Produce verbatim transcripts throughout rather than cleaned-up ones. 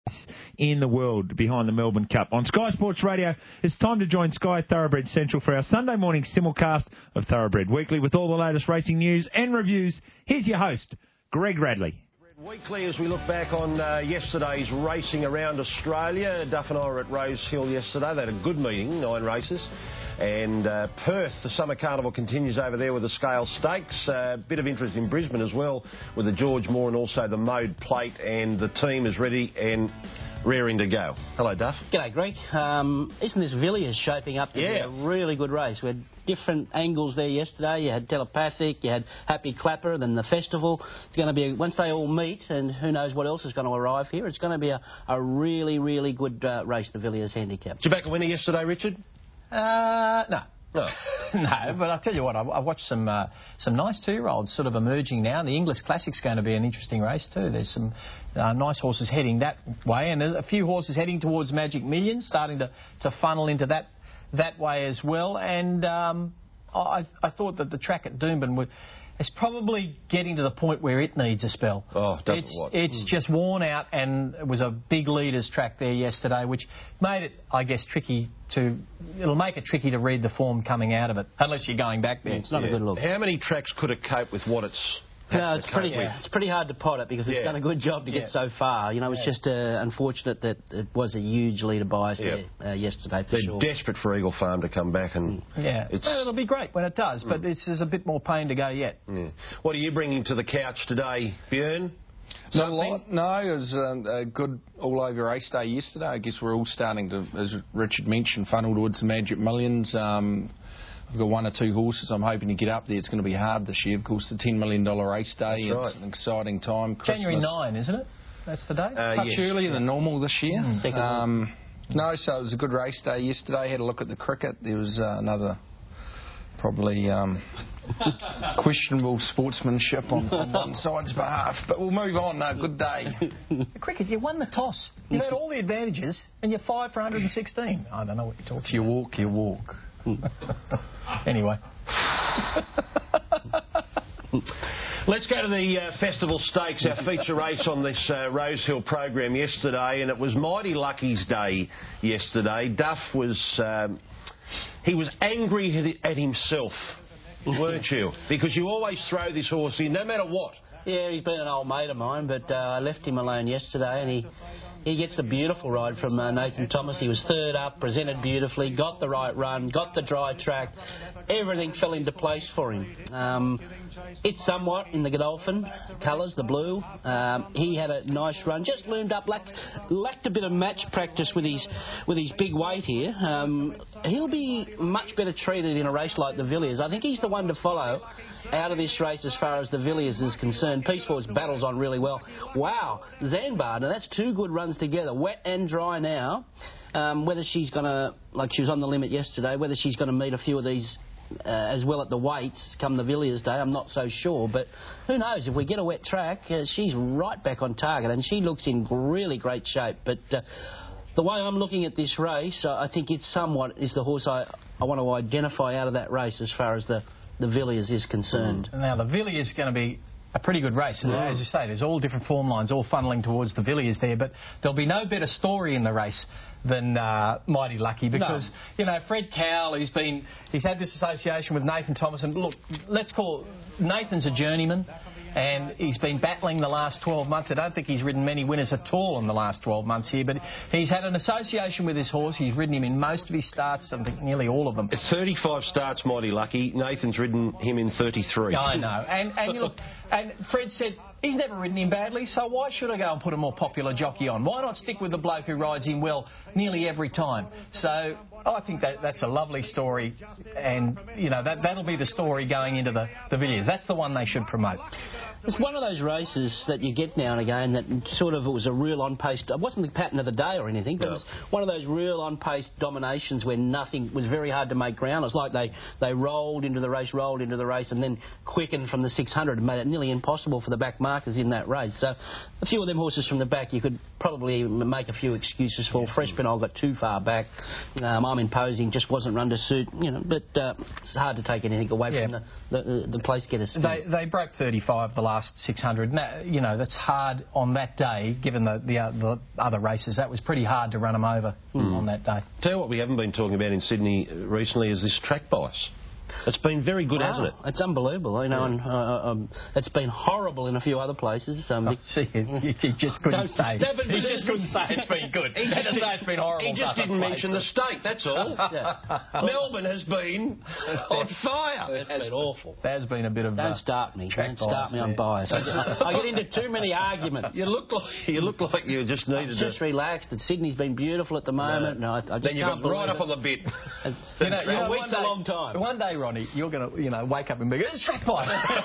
in the world behind the Melbourne Cup. On Sky Sports Radio, it's time to join Sky Thoroughbred Central for our Sunday morning simulcast of Thoroughbred Weekly with all the latest racing news and reviews. Here's your host, Greg Radley. Weekly, as we look back on uh, yesterday's racing around Australia. Duff and I were at Rose Hill yesterday. They had a good meeting, nine races. And uh, Perth, the Summer Carnival continues over there with the Scale Stakes. A uh, bit of interest in Brisbane as well with the George Moore and also the Mode Plate. And the team is ready and rearing to go. Hello, Duff. G'day, Greg. Um, isn't this Villiers shaping up to yeah. be a really good race? We had different angles there yesterday. You had Telepathic, you had Happy Clapper, then the Festival. It's going to be, once they all meet, and who knows what else is going to arrive here, it's going to be a, a really, really good uh, race, the Villiers Handicap. Did you back a winner yesterday, Richard? Uh, no. No. No, but I'll tell you what, I, I watched some uh, some nice two-year-olds sort of emerging now. The English Classic's going to be an interesting race too. There's some uh, nice horses heading that way, and a few horses heading towards Magic Millions, starting to, to funnel into that that way as well. And um, I, I thought that the track at Doomben would... It's probably getting to the point where it needs a spell. Oh, doesn't it's, what? It's mm. just worn out, and it was a big leaders track there yesterday, which made it, I guess, tricky to... It'll make it tricky to read the form coming out of it, unless you're going back there. It's not yeah. a good look. How many tracks could it cope with what it's... No, it's pretty, yeah. it's pretty hard to pot it because it's yeah. done a good job to yeah. get so far. You know, it's yeah. just uh, unfortunate that it was a huge leader bias yeah. there uh, yesterday, for They're sure. desperate for Eagle Farm to come back and... Yeah, it's... well, it'll be great when it does, but mm. this is a bit more pain to go yet. Yeah. What are you bringing to the couch today, Björn? Not a lot, no. It was um, a good all-over race day yesterday. I guess we're all starting to, as Richard mentioned, funnel towards the Magic Millions. Um, I've got one or two horses I'm hoping to get up there. It's going to be hard this year. Of course, the ten million dollar race day. That's it's right. an exciting time. Christmas. January ninth, isn't it? That's the date? Uh, Touch yes. earlier yeah. than normal this year. Mm. Um, no, so it was a good race day yesterday. Had a look at the cricket. There was uh, another probably um, questionable sportsmanship on, on one side's behalf. But we'll move on. No, good day. The cricket, you won the toss. You had all the advantages, and you're five for one hundred sixteen. I don't know what you're talking If you walk, you walk. Anyway. Let's go to the uh, Festival Stakes, our feature race on this uh, Rose Hill program yesterday, and it was Mighty Lucky's day yesterday. Duff was... Um, he was angry at himself, weren't you? Because you always throw this horse in, no matter what. Yeah, he's been an old mate of mine, but uh, I left him alone yesterday, and he... He gets the beautiful ride from uh, Nathan Thomas. He was third up, presented beautifully, got the right run, got the dry track. Everything fell into place for him. Um, it's somewhat in the Godolphin colours, the blue. Um, he had a nice run, just loomed up, lacked, lacked a bit of match practice with his with his big weight here. Um, he'll be much better treated in a race like the Villiers. I think he's the one to follow out of this race as far as the Villiers is concerned. Peace Force battles on really well. Wow, Zanbar, now that's two good runs together, wet and dry now. Um, whether she's going to, like she was on the limit yesterday, whether she's going to meet a few of these uh, as well at the weights come the Villiers day, I'm not so sure. But who knows, if we get a wet track, uh, she's right back on target and she looks in really great shape. But uh, the way I'm looking at this race, uh, I think it's somewhat is the horse I, I want to identify out of that race as far as the, the Villiers is concerned. Now, the Villiers is going to be a pretty good race. Yeah. As you say, there's all different form lines, all funneling towards the Villiers there, but there'll be no better story in the race than uh, Mighty Lucky because, no. you know, Fred Cowell, he's been, he's had this association with Nathan Thomas, and look, let's call it, Nathan's a journeyman, and he's been battling the last twelve months. I don't think he's ridden many winners at all in the last twelve months here, but he's had an association with this horse. He's ridden him in most of his starts, I think nearly all of them. It's thirty-five starts, Mighty Lucky. Nathan's ridden him in thirty-three. I know. And, and, you look, and Fred said he's never ridden him badly, so why should I go and put a more popular jockey on? Why not stick with the bloke who rides him well nearly every time? So I think that that's a lovely story, and, you know, that, that'll be the story going into the, the Villiers. That's the one they should promote. It's one of those races that you get now and again that sort of it was a real on-pace... It wasn't the pattern of the day or anything, but no. It was one of those real on-pace dominations where nothing was very hard to make ground. It was like they, they rolled into the race, rolled into the race, and then quickened from the six hundred and made it nearly impossible for the back markers in that race. So a few of them horses from the back you could probably make a few excuses for. Freshman, I got too far back. Um, I'm imposing, just wasn't run to suit, you know. But uh, it's hard to take anything away yeah. from the, the, the place getters. They they broke thirty-five the last six hundred. Now, you know, that's hard on that day, given the, the, uh, the other races. That was pretty hard to run them over mm. on that day. Tell you what we haven't been talking about in Sydney recently is this track bias. It's been very good, wow. hasn't it? It's unbelievable, you know, yeah. and uh, um, it's been horrible in a few other places. Um, oh, see, you, you just couldn't say. No, but he just couldn't say it's been good. He just say it's been horrible. He just didn't mention the state, that's all. yeah. Melbourne has been on fire. It's been awful. There's been a bit of Don't uh, start me. Don't start me there. on bias. I, I get into too many arguments. You look like you look like you just needed just to... relaxed. And Sydney's been beautiful at the moment. No, no I, I just then you can't got right it. up on the bit. You know, you know, a week's day, a long time. One day, Ronnie, you're going to, you know, wake up and be, it's track bias.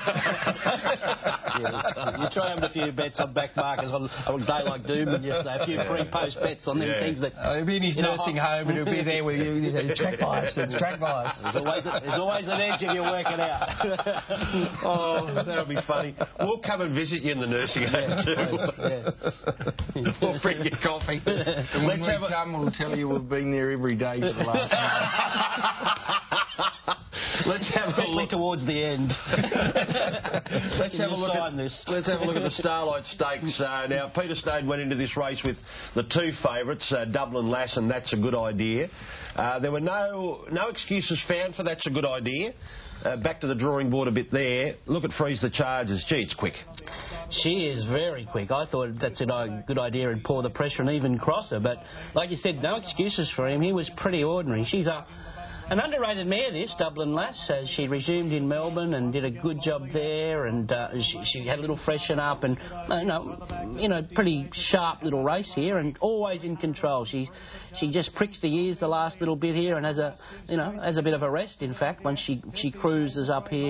yeah, you try having a few bets on back markers on a day like Doomben yesterday, a few free post bets on them yeah. things that... Uh, he'll be in his nursing know, home and he'll be there with you, it's track bias, it's track bias. There's always, a, there's always an edge if you work it out. Oh, that'll be funny. We'll come and visit you in the nursing home too. Yeah. We'll bring you coffee. And when Let's we come, a... we'll tell you we've been there every day for the last month. Let's have Especially a look towards the end. let's have a look at this. Let's have a look at the Starlight Stakes. Uh, now, Peter Snowden went into this race with the two favourites, uh, Dublin Lass, and That's a Good Idea. Uh, there were no no excuses found for That's a Good Idea. Uh, back to the drawing board a bit there. Look at Freeze the Chargers. Gee, it's quick. She is very quick. I thought that's a good idea and pour the pressure and even cross her. But like you said, no excuses for him. He was pretty ordinary. She's a An underrated mare, this, Dublin Lass. Uh, she resumed in Melbourne and did a good job there, and uh, she, she had a little freshen up, and uh, you know, you know, pretty sharp little race here, and always in control. She she just pricks the ears the last little bit here, and has a you know has a bit of a rest. In fact, when she she cruises up here,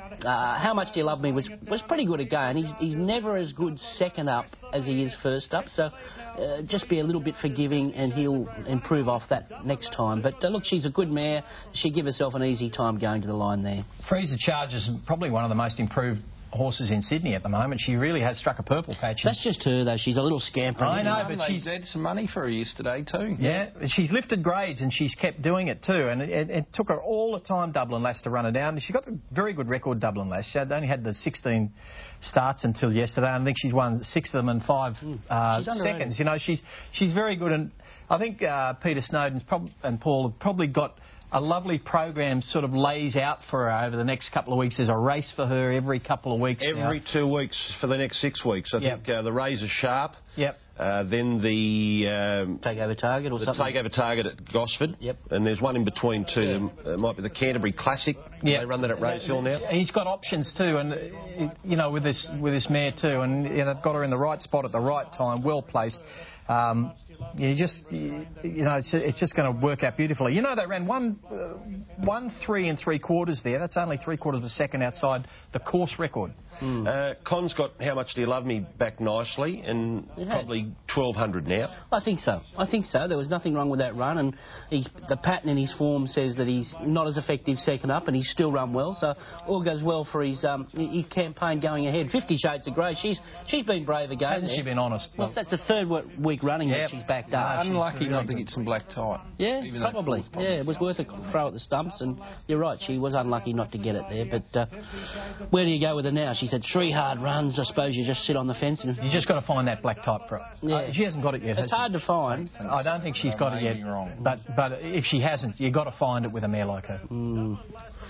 uh, How Much Do You Love Me was was pretty good again. He's he's never as good second up as he is first up, so uh, just be a little bit forgiving, and he'll improve off that next time. But uh, look, she's a good mare. She give herself an easy time going to the line there. Freeze the Chargers is probably one of the most improved horses in Sydney at the moment. She really has struck a purple patch. That's just her, though. She's a little scamper. I know, but they she's had some money for her yesterday too. Yeah, she's lifted grades and she's kept doing it too. And it, it, it took her all the time, Dublin Lass, to run her down. She's got a very good record, Dublin Lass. She had only had the sixteen starts until yesterday. I think she's won six of them in five uh, seconds. You know, she's she's very good. And I think uh, Peter Snowden's prob- and Paul have probably got a lovely program sort of lays out for her over the next couple of weeks. There's a race for her every couple of weeks Every now. two weeks for the next six weeks. I yep. think uh, the Razor Sharp. Yep. Uh, then the... Um, Takeover Target or the something? Takeover Target at Gosford. Yep. And there's one in between two. It might be the Canterbury Classic. Yep. They run that at Rosehill now. He's got options too, and, uh, you know, with this with this mare too. And you know, they've got her in the right spot at the right time, well placed. Um, you just, you, you know, it's, it's just going to work out beautifully. You know, they ran one, uh, one, three and three quarters there. That's only three quarters of a second outside the course record. Mm. Uh, Con's got How Much Do You Love Me back nicely, and probably twelve hundred now. I think so. I think so. There was nothing wrong with that run, and he's, the pattern in his form says that he's not as effective second up, and he's still run well. So all goes well for his um, his campaign going ahead. Fifty Shades of Grey. She's she's been brave again. Hasn't there. she been honest? Well, that's the third week running yep. that she's backed up. No, unlucky really not good. to get some black tie. Yeah, probably. Yeah, it was worth a throw at the stumps, and you're right. She was unlucky not to get it there. But uh, where do you go with her now? She's had three hard runs. I suppose you just sit on the fence and... You just got to find that black type for her. Yeah. Uh, she hasn't got it yet. It's hard she? to find. I don't think she's got it yet. Wrong. But but if she hasn't, you've got to find it with a mare like her. Mm.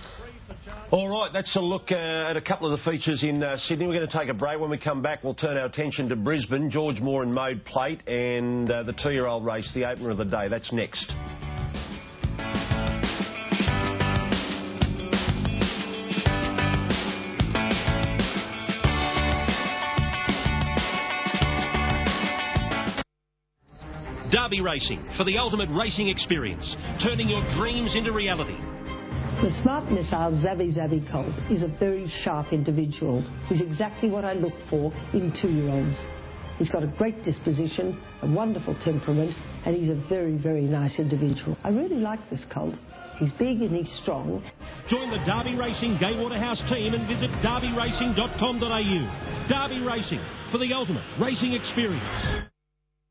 All right, that's a look uh, at a couple of the features in uh, Sydney. We're going to take a break. When we come back, we'll turn our attention to Brisbane, George Moore and Mode Plate, and uh, the two-year-old race, the opener of the day. That's next. Derby Racing, for the ultimate racing experience, turning your dreams into reality. The smart missile Zavi Zavi Colt is a very sharp individual. He's exactly what I look for in two-year-olds. He's got a great disposition, a wonderful temperament, and he's a very, very nice individual. I really like this colt. He's big and he's strong. Join the Derby Racing Gay Waterhouse team and visit derby racing dot com dot a u. Derby Racing, for the ultimate racing experience.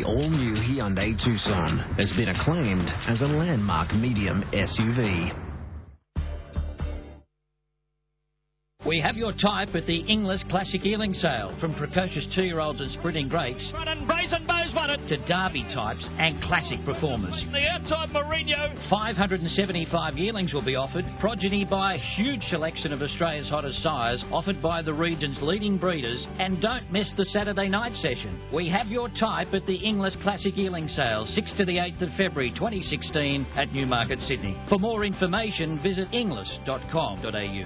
all-new Hyundai Tucson has been acclaimed as a landmark medium S U V. We have your type at the Inglis Classic Earling Sale. From precocious two-year-olds and sprinting greats, Running Brazen Bows won it. to derby types and classic performers. The outside Mourinho. five hundred seventy-five yearlings will be offered, progeny by a huge selection of Australia's hottest sires, offered by the region's leading breeders, and don't miss the Saturday night session. We have your type at the Inglis Classic Earling Sale, sixth to the eighth of February twenty sixteen at Newmarket, Sydney. For more information, visit inglis dot com dot a u.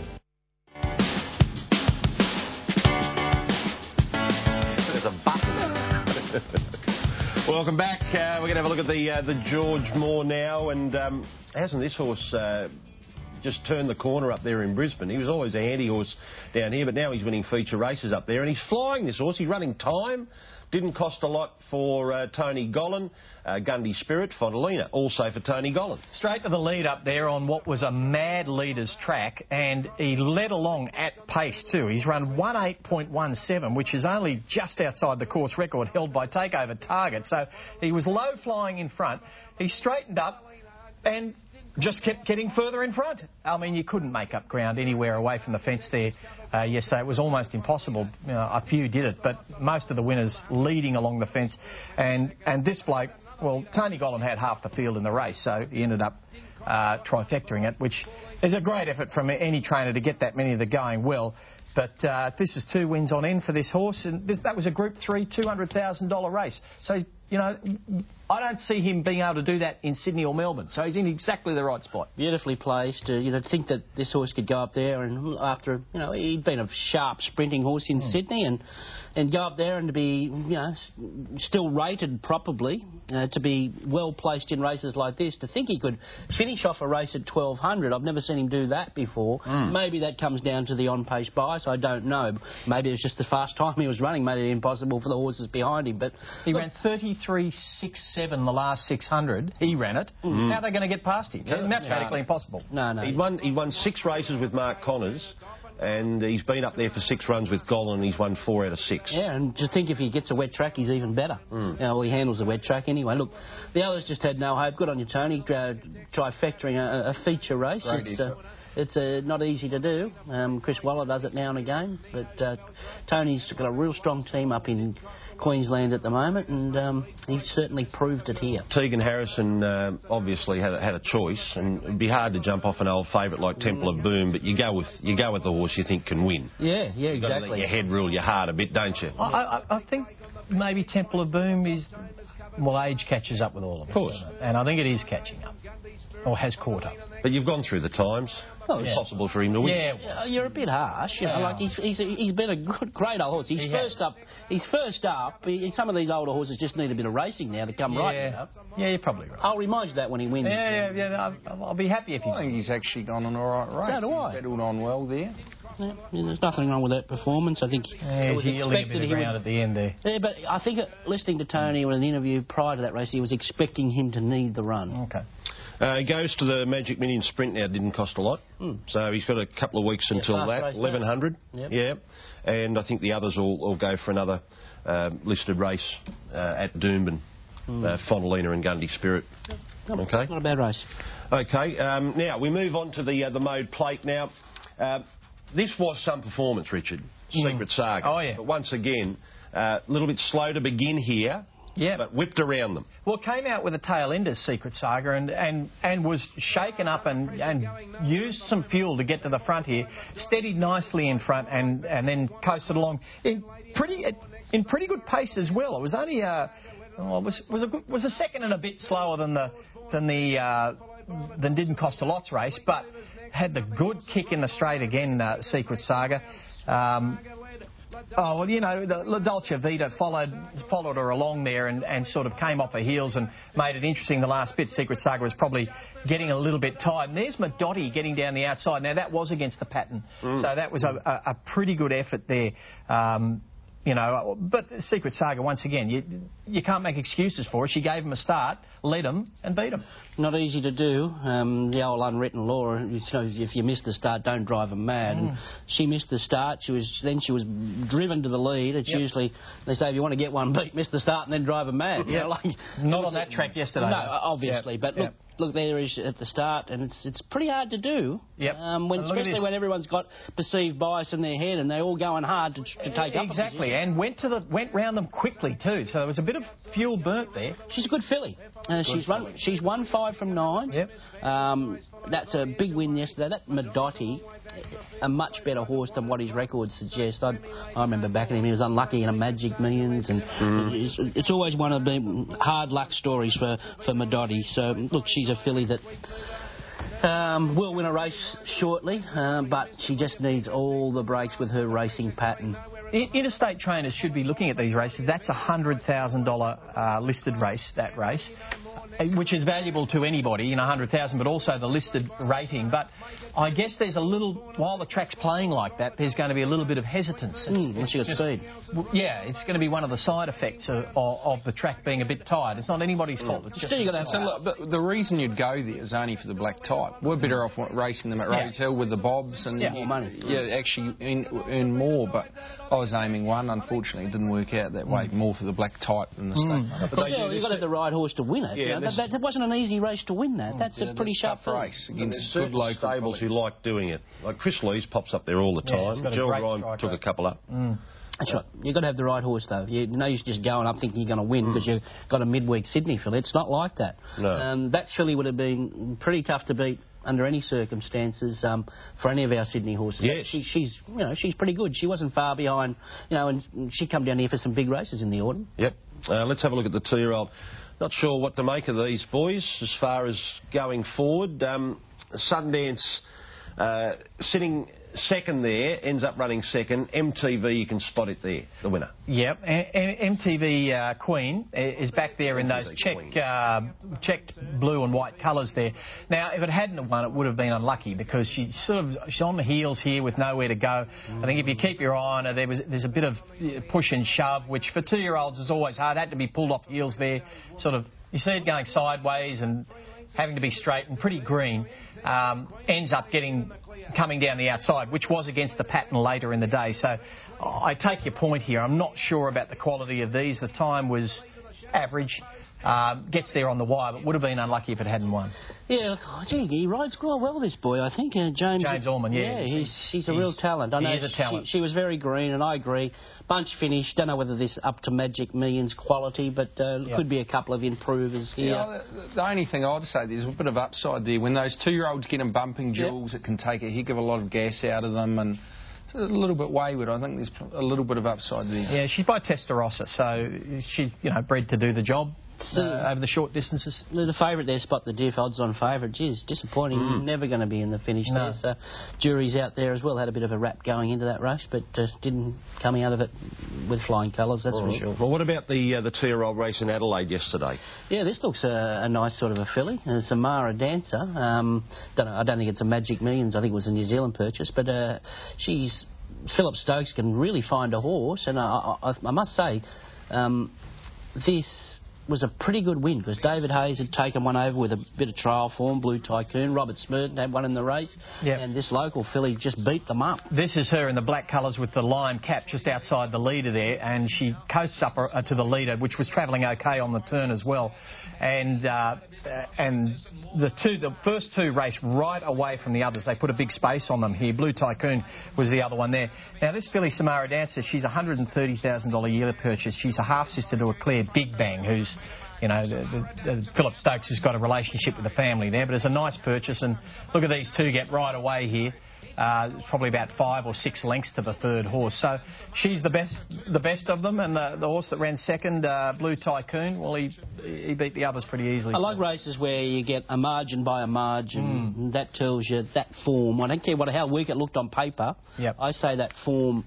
There's a button. Welcome back. Uh, we're going to have a look at the uh, the George Moore now, and um, hasn't this horse uh, just turned the corner up there in Brisbane? He was always a handy horse down here, but now he's winning feature races up there, and he's flying, this horse. He's running time. Didn't cost a lot for uh, Tony Gollan. Uh, Gundy Spirit, Fontalina, also for Tony Gollan. Straight to the lead up there on what was a mad leader's track, and he led along at pace too. He's run one eight point one seven, which is only just outside the course record held by Takeover Target. So he was low flying in front. He straightened up and just kept getting further in front. I mean, you couldn't make up ground anywhere away from the fence there uh, yesterday. It was almost impossible. You know, a few did it, but most of the winners leading along the fence. And, and this bloke, well, Tony Gollan had half the field in the race, so he ended up uh, trifectoring it, which is a great effort from any trainer to get that many of them going well. But uh, this is two wins on end for this horse, and this, that was a Group three two hundred thousand dollars race. So, you know, I don't see him being able to do that in Sydney or Melbourne. So he's in exactly the right spot. Beautifully placed. Uh, you know, to think that this horse could go up there, and after, you know, he'd been a sharp sprinting horse in mm. Sydney, and and go up there and to be, you know, still rated properly, uh, to be well placed in races like this. To think he could finish off a race at twelve hundred, I've never seen him do that before. Mm. Maybe that comes down to the on-pace bias. I don't know. Maybe it was just the fast time he was running made it impossible for the horses behind him. But he look, ran thirty-three sixty-seven the last six hundred. He ran it. Mm. How are they going to get past him? Yeah. Mathematically no. impossible. No, no. He won. He won six races with Mark Connors, and he's been up there for six runs with Gollan, and he's won four out of six. Yeah, and just think if he gets a wet track, he's even better. Mm. You know, well, he handles the wet track anyway. Look, the others just had no hope. Good on you, Tony, uh, trifectoring a, a feature race. Great it's uh, it's uh, not easy to do. Um, Chris Waller does it now and again, but uh, Tony's got a real strong team up in Queensland at the moment, and um, he's certainly proved it here. Tegan Harrison uh, obviously had a, had a choice, and it'd be hard to jump off an old favourite like Temple of Boom, but you go with you go with the horse you think can win. Yeah, yeah, You've got to exactly. let your head rule your heart a bit, don't you? I, I, I think maybe Temple of Boom is, well, age catches up with all of us. Of course. And I think it is catching up, or has caught up. But you've gone through the times. Oh, it's yeah. possible for him to win. Yeah, Uh, you're a bit harsh, you know. Yeah. Like he's he's he's been a good, great old horse. He's He first has. up. He's first up. He, some of these older horses just need a bit of racing now to come right. You Yeah, know? yeah, you're probably right. I'll remind you that when he wins. Yeah, yeah, yeah. I'll, I'll be happy if he. I think he's actually gone on all right race. So do I. He's settled on well there. Yeah, yeah, there's nothing wrong with that performance. I think Yeah, it was he's yielding a expected bit of he ground would. at the end there. Yeah, but I think uh, listening to Tony in an interview prior to that race, he was expecting him to need the run. Okay. Uh, he goes to the Magic Million Sprint now. Didn't cost a lot, Mm. so he's got a couple of weeks Yeah, until fast that. race now. eleven hundred, Yep. yeah, and I think the others will, will go for another uh, listed race uh, at Doomben. Mm. Uh, Fontalina and Gundy Spirit. Not, Okay, not a bad race. Okay, um, now we move on to the uh, the mode plate now. Uh, this was some performance, Richard. Secret mm. Saga. Oh yeah. But once again, a uh, little bit slow to begin here. Yeah. But whipped around them. Well, it came out with a tail end of Secret Saga and, and, and was shaken up and, and used some fuel to get to the front here, steadied nicely in front and, and then coasted along in pretty in pretty good pace as well. It was only uh, oh, it was was a good, was a second and a bit slower than the than the uh, than Didn't Cost a Lot's race, but had the good kick in the straight again. Uh, Secret Saga. Um, Oh, well, you know, the La Dolce Vita followed followed her along there and, and sort of came off her heels and made it interesting the last bit. Secret Saga was probably getting a little bit tired. And there's Madotti getting down the outside. Now, that was against the pattern, mm. so that was a, a, a pretty good effort there. Um, You know, but Secret Saga, once again, you you can't make excuses for it. She gave him a start, led him and beat him. Not easy to do. Um, the old unwritten law, you know, if you miss the start, don't drive them mad. Mm. And she missed the start. She was then she was driven to the lead. It's yep. usually, they say, if you want to get one beat, miss the start and then drive them mad. You know, like, Not on that track yesterday. No, obviously. Yep. But look, yep. look, there is at the start, and it's it's pretty hard to do. Yep. Um, when, especially when everyone's got perceived bias in their head and they're all going hard to, to take up. Exactly, and went to the went round them quickly too. So there was a bit of fuel burnt there. She's a good filly. Uh, she's filly. run. She's won five from nine. Yep. Um, that's a big win yesterday. That Medotti, a much better horse than what his records suggest. I, I remember backing him. He was unlucky in a Magic Millions, and mm. it's, it's always one of the hard luck stories for for Medotti. So look, she's a filly that. Um, will win a race shortly, um, but she just needs all the breaks with her racing pattern. Interstate trainers should be looking at these races. That's a one hundred thousand dollars uh, listed race, that race, which is valuable to anybody, you know, one hundred thousand dollars, but also the listed rating. But I guess there's a little, while the track's playing like that, there's going to be a little bit of hesitance. It's, mm, it's just, speed. Yeah, it's going to be one of the side effects of, of, of the track being a bit tired. It's not anybody's mm. fault. It's just you got to so look, but the reason you'd go there is only for the black type. We're better off racing them at yeah. Rose Hill with the bobs and yeah, you, more money. Yeah, actually earn, earn more. But I was aiming one. Unfortunately, it didn't work out that way. Mm. More for the black type than the mm. state. But still, you've got to have the right horse to win it. Yeah, you know, that, that wasn't an easy race to win that. That's yeah, a pretty sharp race against good local stables who like doing it. Like Chris Lees pops up there all the time. Yeah, Gerald Ryan took a couple up. Mm. That's right. You've got to have the right horse, though. You know, you're just going up thinking you're going to win because mm. you've got a midweek Sydney filly. It's not like that. No. Um, that filly would have been pretty tough to beat under any circumstances um, for any of our Sydney horses. Yes. She, she's, you know, she's pretty good. She wasn't far behind, you know, and she come down here for some big races in the autumn. Yep. Uh, let's have a look at the two-year-old. Not sure what to make of these boys as far as going forward. Um, Sundance uh, sitting second there, ends up running second. M T V, you can spot it there, the winner. Yep, a M T V uh, Queen is back there in those check, uh, checked blue and white colours there. Now, if it hadn't have won, it would have been unlucky because she sort of she's on the heels here with nowhere to go. Mm. I think if you keep your eye on her, there was there's a bit of push and shove, which for two-year-olds is always hard. Had to be pulled off heels there. Sort of, you see it going sideways and having to be straight and pretty green. Um, ends up getting coming down the outside, which was against the pattern later in the day. So I take your point here. I'm not sure about the quality of these. The time was average. Um, gets there on the wire, but would have been unlucky if it hadn't won. Yeah, oh, gee, he rides quite well, this boy, I think. Uh, James James Allman, yeah. Yeah, he's, he's a he's, real talent. I know he is a talent. She, she was very green, and I agree. Bunch finish. Don't know whether this up to Magic Millions quality, but uh, yep. could be a couple of improvers here. Yeah, the, the only thing I'd say, there's a bit of upside there. When those two-year-olds get them bumping jewels, yep. it can take a heck of a lot of gas out of them, and a little bit wayward. I think there's a little bit of upside there. Yeah, she's by Testarossa, so she's, you know, bred to do the job. Uh, over the short distances. The, the favourite there, Spot the Diff, odds on favourite. Geez, disappointing. Mm. Never going to be in the finish no. there. So, jury's out there as well. Had a bit of a rap going into that race, but uh, didn't come out of it with flying colours, that's oh. for sure. Well, what about the uh, the two-year-old race in Adelaide yesterday? Yeah, this looks a, a nice sort of a filly. It's a Mara Dancer. Um, don't know, I don't think it's a Magic Millions. I think it was a New Zealand purchase, but uh, she's Philip Stokes can really find a horse, and I, I, I must say, um, this was a pretty good win because David Hayes had taken one over with a bit of trial form, Blue Tycoon. Robert Smerton had one in the race, yep. and this local filly just beat them up. This is her in the black colours with the lime cap just outside the leader there, and she coasts up uh, to the leader, which was travelling okay on the turn as well. And uh, and the two, the first two race right away from the others. They put a big space on them here. Blue Tycoon was the other one there. Now this filly, Samara Dancer, she's a one hundred thirty thousand dollars yearly purchase. She's a half sister to a Claire Big Bang, who's, you know, the, the, the Philip Stokes has got a relationship with the family there, but it's a nice purchase. And look at these two get right away here. Uh, probably about five or six lengths to the third horse. So she's the best, the best of them. And the, the horse that ran second, uh, Blue Tycoon, well, he he beat the others pretty easily. I like so. races where you get a margin by a margin. Mm. And that tells you that form. I don't care what how weak it looked on paper. Yep. I say that form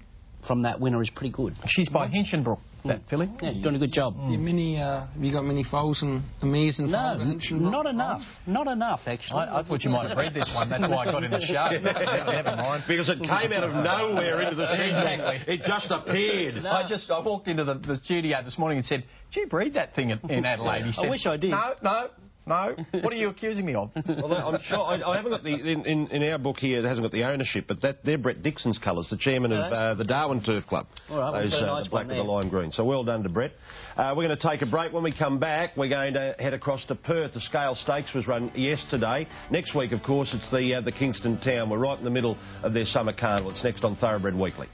from that winner is pretty good. She's by Hinchinbrook, that filly. Yeah, doing a good job. Mm. many, uh, have you got many foals and the mares and No, foals at Hinchinbrook? not enough. Not enough, actually. I, I thought you might have read this one. That's why I got in the show. never, never mind. Because it came out of nowhere into the schedule. Exactly. It just appeared. No. I just I walked into the, the studio this morning and said, "Did you breed that thing in, in Adelaide?" He said, I wish I did. No, no. No, what are you accusing me of? Well, I'm sure I, I haven't got the in, in, in our book here. It hasn't got the ownership, but that they're Brett Dixon's colours, the chairman of uh, the Darwin Turf Club. All right, well, Those uh, nice the black one and the lime green. So well done to Brett. Uh, we're going to take a break. When we come back, we're going to head across to Perth. The Scale Stakes was run yesterday. Next week, of course, it's the uh, the Kingston Town. We're right in the middle of their summer carnival. It's next on Thoroughbred Weekly.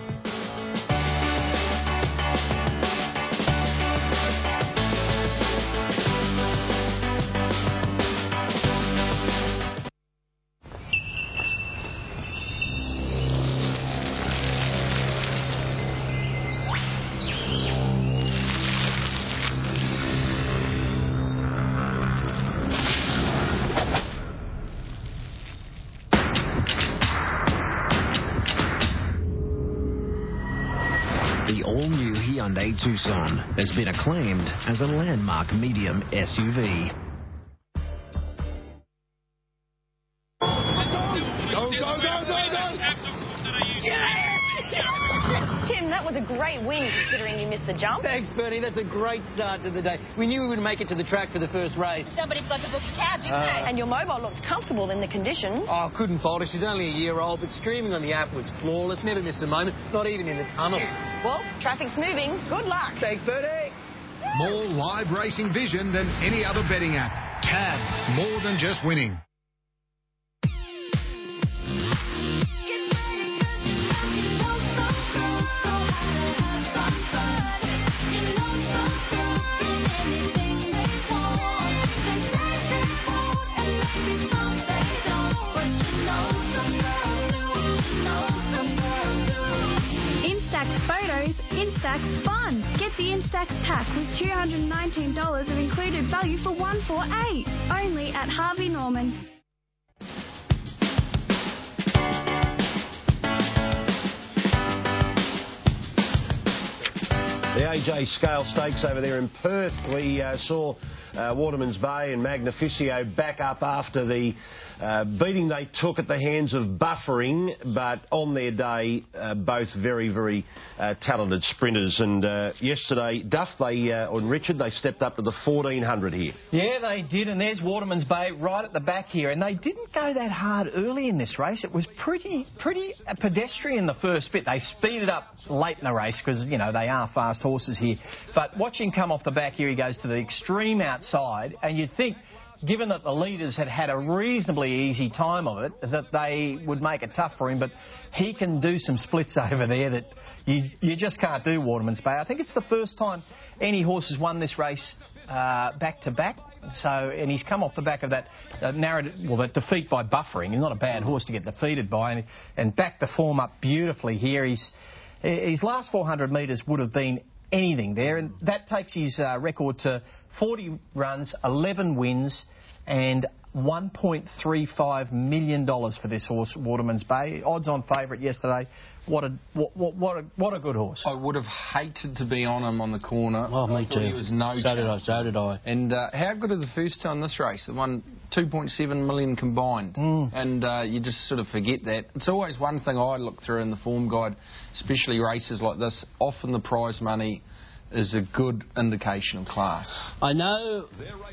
Hyundai Tucson has been acclaimed as a landmark medium S U V. Go, go, go, go, go! Tim, that was a great win considering you missed the jump. Thanks, Bernie. That's a great start to the day. We knew we would make it to the track for the first race. Somebody forgot to book a cab, didn't Uh, they? And your mobile looked comfortable in the conditions. Oh, couldn't fault her. She's only a year old, but streaming on the app was flawless. Never missed a moment, not even in the tunnel. Well, traffic's moving. Good luck. Thanks, Bernie. More live racing vision than any other betting app. Tab, more than just winning. Instax photos, Instax fun. Get the Instax pack with two hundred nineteen dollars of included value for one forty-eight. Only at Harvey Norman. The A J Scale Stakes over there in Perth. We uh, saw uh, Waterman's Bay and Magnificio back up after the uh, beating they took at the hands of Buffering, but on their day, uh, both very, very uh, talented sprinters. And uh, yesterday, Duff, they, uh, and Richard, they stepped up to the fourteen hundred here. Yeah, they did, and there's Waterman's Bay right at the back here, and they didn't go that hard early in this race. It was pretty, pretty pedestrian the first bit. They speeded up late in the race because, you know, they are fast horses here. But watch him come off the back here. He goes to the extreme outside, and you'd think, given that the leaders had had a reasonably easy time of it, that they would make it tough for him. But he can do some splits over there that you, you just can't do, Waterman's Bay. I think it's the first time any horse has won this race uh, back to back. So, and he's come off the back of that uh, narrative, well, that defeat by Buffering. He's not a bad horse to get defeated by, and, and back the form up beautifully here. He's, his last four hundred metres would have been anything there, and that takes his uh, record to forty runs, eleven wins, and one point three five million dollars for this horse, Waterman's Bay. Odds-on favourite yesterday. What a what, what, what a what a good horse. I would have hated to be on him on the corner. Oh, me too. He was no so did I. So did I. And uh, how good are the first two in this race? They won two point seven million combined, mm. and uh, you just sort of forget that. It's always one thing I look through in the form guide, especially races like this. Often the prize money is a good indication of class. I know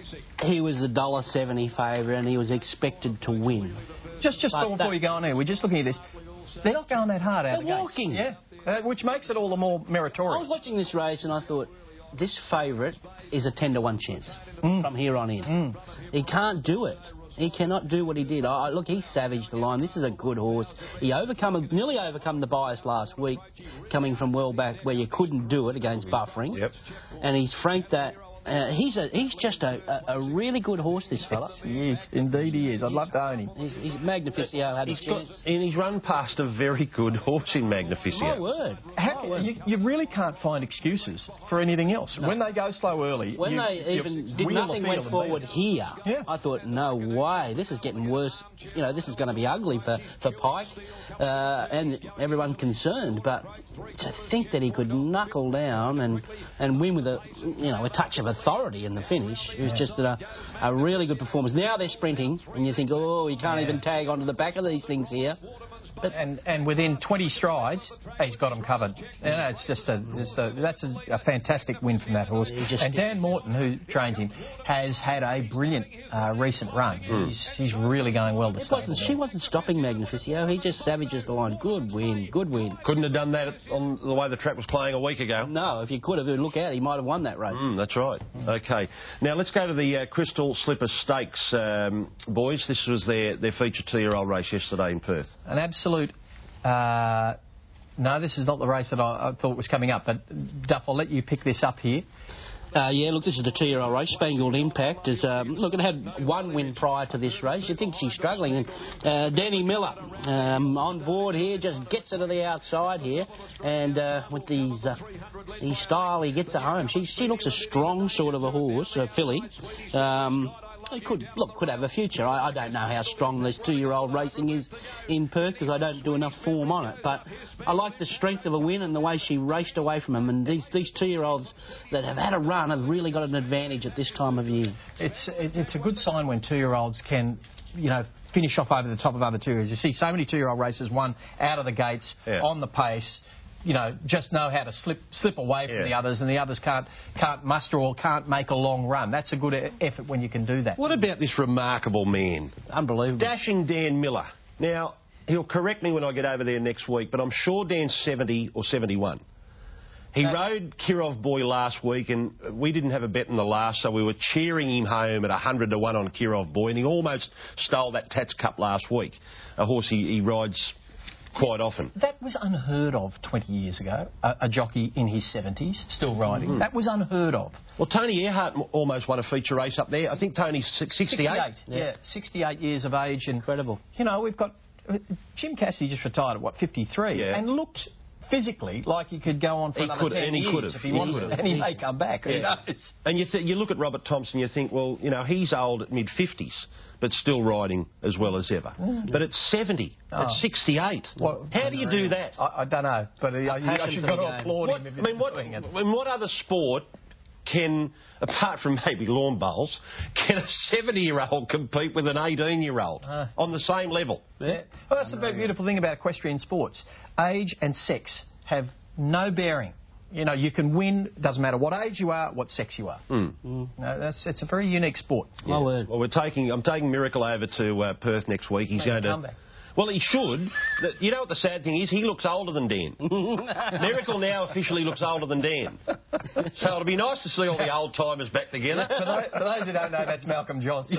he was a one dollar seventy favourite and he was expected to win. Just just But before that- you go on here, we're just looking at this. They're not going that hard out They're of the gates. walking. Yeah, uh, which makes it all the more I meritorious. was watching this race and I thought, this favourite is a ten to one chance Mm. from here on in. Mm. He can't do it. He cannot do what he did. I, look, he savaged the line. This is a good horse. He overcome, nearly overcome the bias last week, coming from well back where you couldn't do it against Buffering. Yep. And he's franked that Uh, he's a he's just a, a, a really good horse, this fella. Yes, he is. Indeed he is. I'd love to own him. He's, he's Magnificio had he's his got, chance. and he's run past a very good horse in Magnificio. My word. How, My word. you, you really can't find excuses for anything else. No. When they go slow early... When you, they you even did wheel the nothing field went and forward lead. here, Yeah. I thought, no way, this is getting worse. You know, this is going to be ugly for, for Pike uh, and everyone concerned. But to think that he could knuckle down and, and win with a you know a touch of authority in the finish, it was just a, a really good performance. Now they're sprinting, and you think, oh, you can't Yeah. even tag onto the back of these things here. But And and within twenty strides, he's got them covered. You know, it's just a, it's a that's a, a fantastic win from that horse. He just And gets- Dan Morton, who trains him, has had a brilliant uh, recent run. Mm. He's he's really going well this it wasn't, stable she there. wasn't stopping Magnificio. He just savages the line. Good win, good win. Couldn't have done that on the way the track was playing a week ago. No, if he could have, look out, he might have won that race. Mm, that's right. Okay. Now let's go to the uh, Crystal Slipper Stakes, um, boys. This was their, their feature two-year-old race yesterday in Perth. An absolute. Uh, no, this is not the race that I, I thought was coming up. But Duff, I'll let you pick this up here. Uh, yeah, look, this is the two-year-old race. Spangled Impact is um, look, it had one win prior to this race. You think she's struggling, and uh, Danny Miller um, on board here just gets her to the outside here, and uh, with these uh, his style, he gets her home. She she looks a strong sort of a horse, a filly. Um, It could look could have a future. I, I don't know how strong this two-year-old racing is in Perth because I don't do enough form on it. But I like the strength of a win and the way she raced away from him. And these these two-year-olds that have had a run have really got an advantage at this time of year. It's it, it's a good sign when two-year-olds can, you know, finish off over the top of other two-year-olds. You see so many two-year-old races, one out of the gates, Yeah. on the pace. You know, just know how to slip slip away from Yeah. the others, and the others can't can't muster or can't make a long run. That's a good e- effort when you can do that. What about this remarkable man? Unbelievable. Dashing Dan Miller. Now, he'll correct me when I get over there next week, but I'm sure Dan's seventy or seventy-one. He Uh, rode Kirov Boy last week, and we didn't have a bet in the last, so we were cheering him home at one hundred to one on Kirov Boy, and he almost stole that Tats Cup last week, a horse he, he rides quite often. That was unheard of twenty years ago. A, a jockey in his seventies still riding. Mm-hmm. That was unheard of. Well, Tony Earhart m- almost won a feature race up there. I think Tony's six- sixty-eight. Yeah. yeah, sixty-eight years of age. And, Incredible. You know, we've got uh, Jim Cassidy just retired at what fifty-three, Yeah. and looked physically like he could go on for He another could- ten and he years could have. if he He wanted could to, have. and he may come back. Who Yeah. knows? And you, th- you look at Robert Thompson, you think, well, you know, he's old at mid-fifties, but still riding as well as ever. Mm. But at seventy, Oh. at sixty-eight, Well, how do you do that? I, I don't know, but uh, I, I passion should for got the to game. applaud What, him if I mean, he's what, doing it. in what other sport can, apart from maybe lawn bowls, can a seventy-year-old compete with an eighteen-year-old Uh. on the same level? Yeah. Well, that's the very beautiful thing about equestrian sports. Age and sex have no bearing. You know, you can win, doesn't matter what age you are, what sex you are. Mm. No, that's, it's a very unique sport. My word. Well, we're taking. I'm taking Miracle over to uh, Perth next week. He's Make going a to. comeback. Well, he should. The- You know what the sad thing is? He looks older than Dan. Miracle now officially looks older than Dan. So it'll be nice to see all the old timers back together. For those, for those who don't know, that's Malcolm Johnston.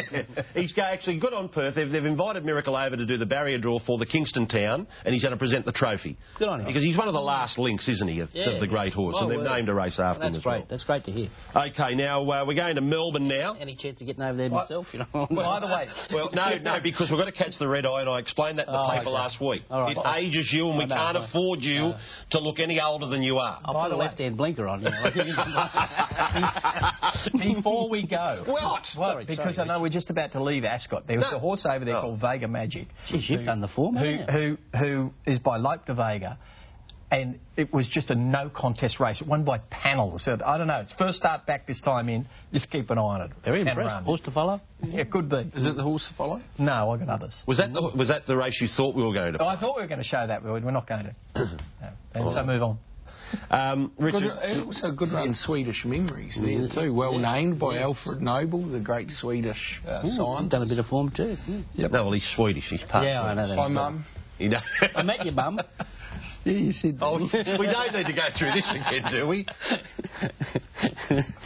He's go, actually good on Perth. They've, they've invited Miracle over to do the barrier draw for the Kingston Town, and he's going to present the trophy. Good on him. Because he's one of the last links, isn't he, of, Yeah, of the great horse, my and they've word. named a race after That's him as great. well. That's great to hear. Okay, now uh, we're going to Melbourne now. Any chance of getting over there myself? You know. Well, either way. Well, no, no, because we've got to catch the red eye, and I explained that in the Oh, paper okay. last week. All right. It ages you, and we I know, can't I know. afford you No. to look any older than you are. I'll put a left-hand blinker on. You know. Before we go. What? Well, Sorry, because sorry, I know we're just about to leave Ascot. There was No. a horse over there Oh. called Vega Magic. Geez, you've done the form, who, haven't you? who, who is by Lope de Vega. And it was just a no-contest race. It won by panels. So, I don't know. It's first start back this time in. Just keep an eye on it. Very Can impressed. run. Horse to follow? Yeah, it could be. Is it the horse to follow? No, I got others. Was that the, was that the race you thought we were going to? Oh, I thought we were going to show that. We're we're not going to. No. And Oh. so move on. Um, Richard, Good, also a good run Swedish memories there too. Well named by Alfred Noble, the great Swedish uh, Ooh, scientist. done a bit of form too. Mm. Yep. no, well, he's Swedish. He's part Yeah, I know that. Hi, Mum. You know. I met your bum. Yeah, you said that. Oh, we don't need to go through this again, do we?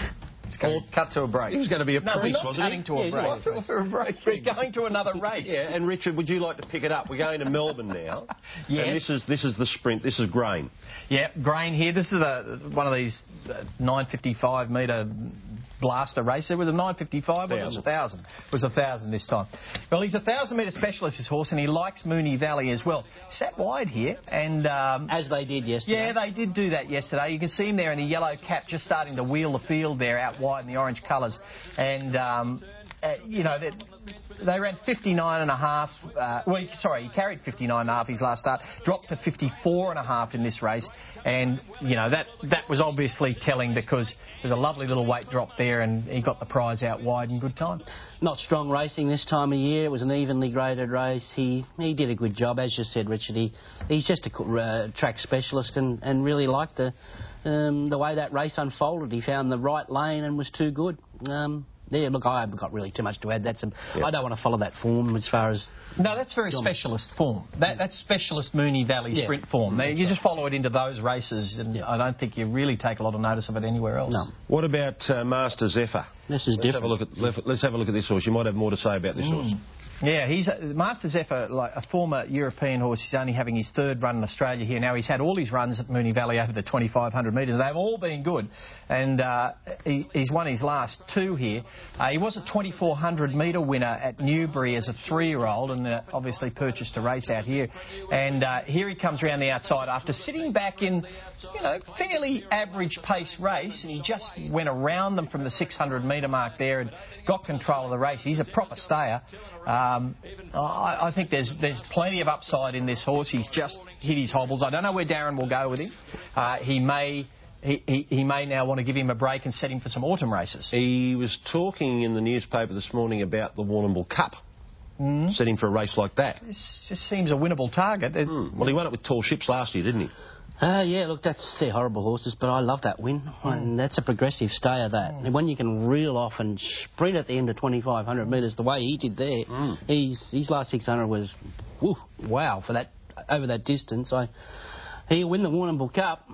It's going to cut to a break. He was going to be a No, we're priest, not wasn't cutting he? to a Yeah, break. he's not. For a break. We're going to another race. Yeah, and Richard, would you like to pick it up? We're going to Melbourne now. Yes. And this is this is the sprint. This is Grain. Yeah, Grain here. This is a, one of these uh, nine fifty-five metre blaster race. It was a nine fifty-five, or it was a one thousand? It was a one thousand this time. Well, he's a one thousand metre specialist, this horse, and he likes Moonee Valley as well. Sat wide here, and... Um, As they did yesterday. Yeah, they did do that yesterday. You can see him there in the yellow cap just starting to wheel the field there out wide in the orange colours. And, um, uh, you know, they, they ran fifty-nine and a half. Uh, well, sorry, he carried fifty-nine and a half his last start, dropped to fifty-four and a half in this race. And, you know, that, that was obviously telling because there's a lovely little weight drop there and he got the prize out wide in good time. Not strong racing this time of year. It was an evenly graded race. He he did a good job, as you said, Richard. He, he's just a uh, track specialist and, and really liked the um, the way that race unfolded. He found the right lane and was too good. Um, yeah, look, I haven't got really too much to add. That's a, yep. I don't want to follow that form as far as... No, that's very specialist form. That, that's specialist Moonee Valley yeah. sprint form. They, you just follow it into those races, and yeah. I don't think you really take a lot of notice of it anywhere else. No. What about uh, Master Zephyr? This is let's different. Have a look at, let's have a look at this horse. You might have more to say about this mm. horse. Yeah, he's a, Master Zephyr, like a former European horse. He's only having his third run in Australia here now. He's had all his runs at Moonee Valley over the twenty-five hundred metres. They've all been good, and uh, he, he's won his last two here. Uh, he was a twenty-four hundred metre winner at Newbury as a three-year-old, and uh, obviously purchased a race out here. And uh, here he comes around the outside after sitting back in, you know, fairly average pace race, and he just went around them from the six hundred metre mark there and got control of the race. He's a proper stayer. Um, I, I think there's there's plenty of upside in this horse. He's just hit his hobbles. I don't know where Darren will go with him. Uh, he may he, he, he may now want to give him a break and set him for some autumn races. He was talking in the newspaper this morning about the Warrnambool Cup. Mm. Set him for a race like that. This just seems a winnable target. Mm. Well, he won it with Tall Ships last year, didn't he? Uh, yeah, look, that's they're horrible horses, but I love that win. Mm. And that's a progressive stayer, that. Mm. And when you can reel off and sprint at the end of twenty-five hundred metres the way he did there, mm. he's, his last six hundred was, woo, wow, for that, over that distance. I, he'll win the Warrnambool Cup.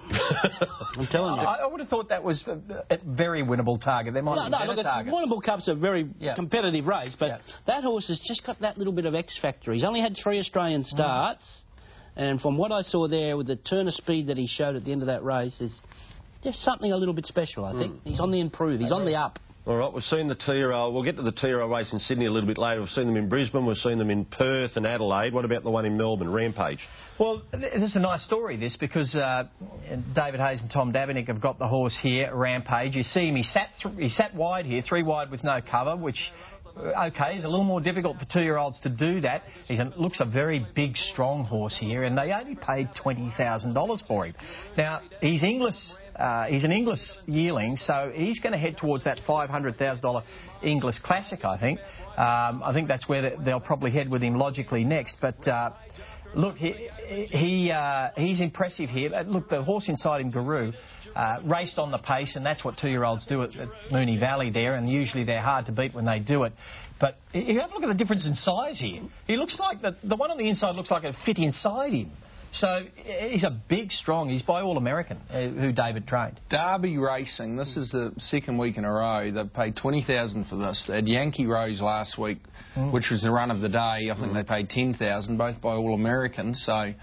I'm telling you. I, I would have thought that was a, a very winnable target. There might no, be no, better look, targets. Warrnambool Cup's a very yeah. competitive race, but yeah. that horse has just got that little bit of X factor. He's only had three Australian starts. Mm. And from what I saw there, with the turn of speed that he showed at the end of that race, is just something a little bit special, I think. Mm. He's on the improve. He's on the up. All right, we've seen the two-year-old. We'll get to the two-year-old race in Sydney a little bit later. We've seen them in Brisbane. We've seen them in Perth and Adelaide. What about the one in Melbourne, Rampage? Well, this is a nice story, this, because uh, David Hayes and Tom Dabernick have got the horse here, Rampage. You see him, he sat, th he sat wide here, three wide with no cover, which... OK, it's a little more difficult for two-year-olds to do that. He looks a very big, strong horse here, and they only paid twenty thousand dollars for him. Now, he's English. Uh, he's an English yearling, so he's going to head towards that five hundred thousand dollars English Classic, I think. Um, I think that's where they'll probably head with him logically next. But uh, look, he, he uh, he's impressive here. Look, the horse inside him, Guru, uh, raced on the pace, and that's what two-year-olds do at, at Moonee Valley there, and usually they're hard to beat when they do it. But you have a look at the difference in size here. He looks like the, the one on the inside looks like it fit inside him. So he's a big, strong. He's by All-American, uh, who David trained. Derby Racing. This is the second week in a row. They've paid twenty thousand dollars for this. They had Yankee Rose last week, mm. which was the run of the day. I think mm. they paid ten thousand dollars, both by All-American. So.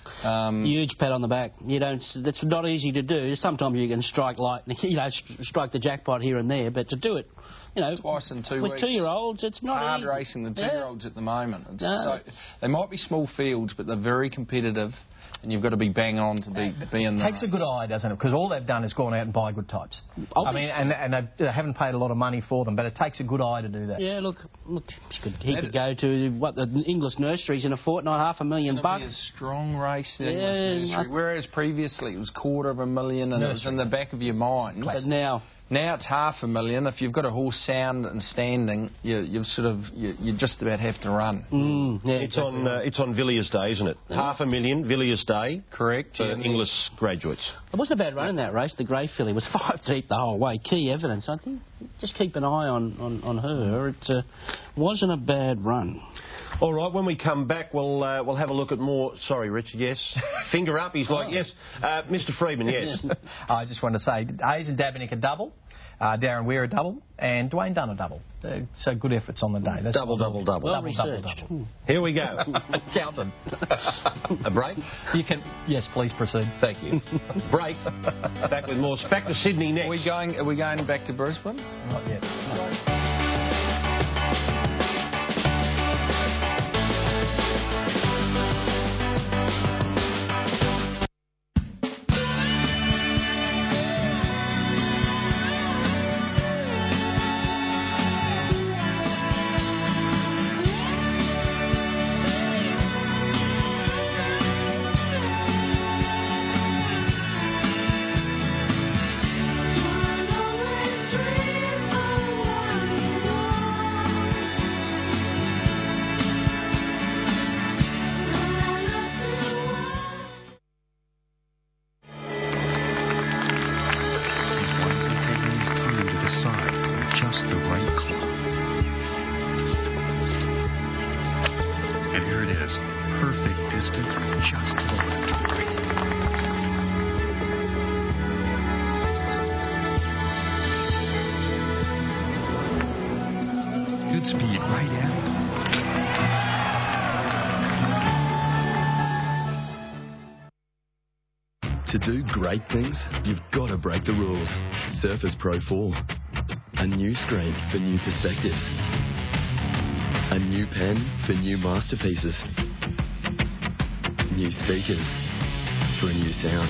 Um, Huge pat on the back. You don't. That's not easy to do. Sometimes you can strike lightning, you know, strike the jackpot here and there, but to do it, you know, twice in two with weeks. two-year-olds, it's not hard easy. racing the two-year-olds yeah. at the moment. It's no. so, they might be small fields, but they're very competitive, and you've got to be bang on to be, be in there. It takes a good eye, doesn't it? Because all they've done is gone out and buy good types. Obviously. I mean, and, and they haven't paid a lot of money for them, but it takes a good eye to do that. Yeah, look, look he could, he could go to what the English nurseries in a fortnight, half a million it's bucks. Be a strong race, the yeah, English nursery. Whereas previously it was quarter of a million, and nursery. It was in the back of your mind. But now. Now it's half a million. If you've got a horse sound and standing, you, you've sort of you, you just about have to run. Mm, yeah, it's exactly. on uh, it's on Villiers Day, isn't it? Yeah. Half a million Villiers Day, correct? For yeah, English graduates. It wasn't a bad run in that race. The grey filly was five deep the whole way. Key evidence. I think just keep an eye on on, on her. It uh, wasn't a bad run. All right, when we come back, we'll uh, we'll have a look at more... Sorry, Richard, yes. Finger up, he's like, yes. Uh, Mister Freeman, yes. I just want to say, Hayes and Dabinick a double, uh, Darren Weir a double, and Dwayne Dunn a double. Uh, so good efforts on the day. That's double, double, double. Well double, double, double. Here we go. Counting. A break? You can... Yes, please proceed. Thank you. Break. Back with more. Back to Sydney next. Are we going, are we going back to Brisbane? Not yet. No. To do great things, you've got to break the rules. Surface Pro four. A new screen for new perspectives. A new pen for new masterpieces. New speakers for a new sound.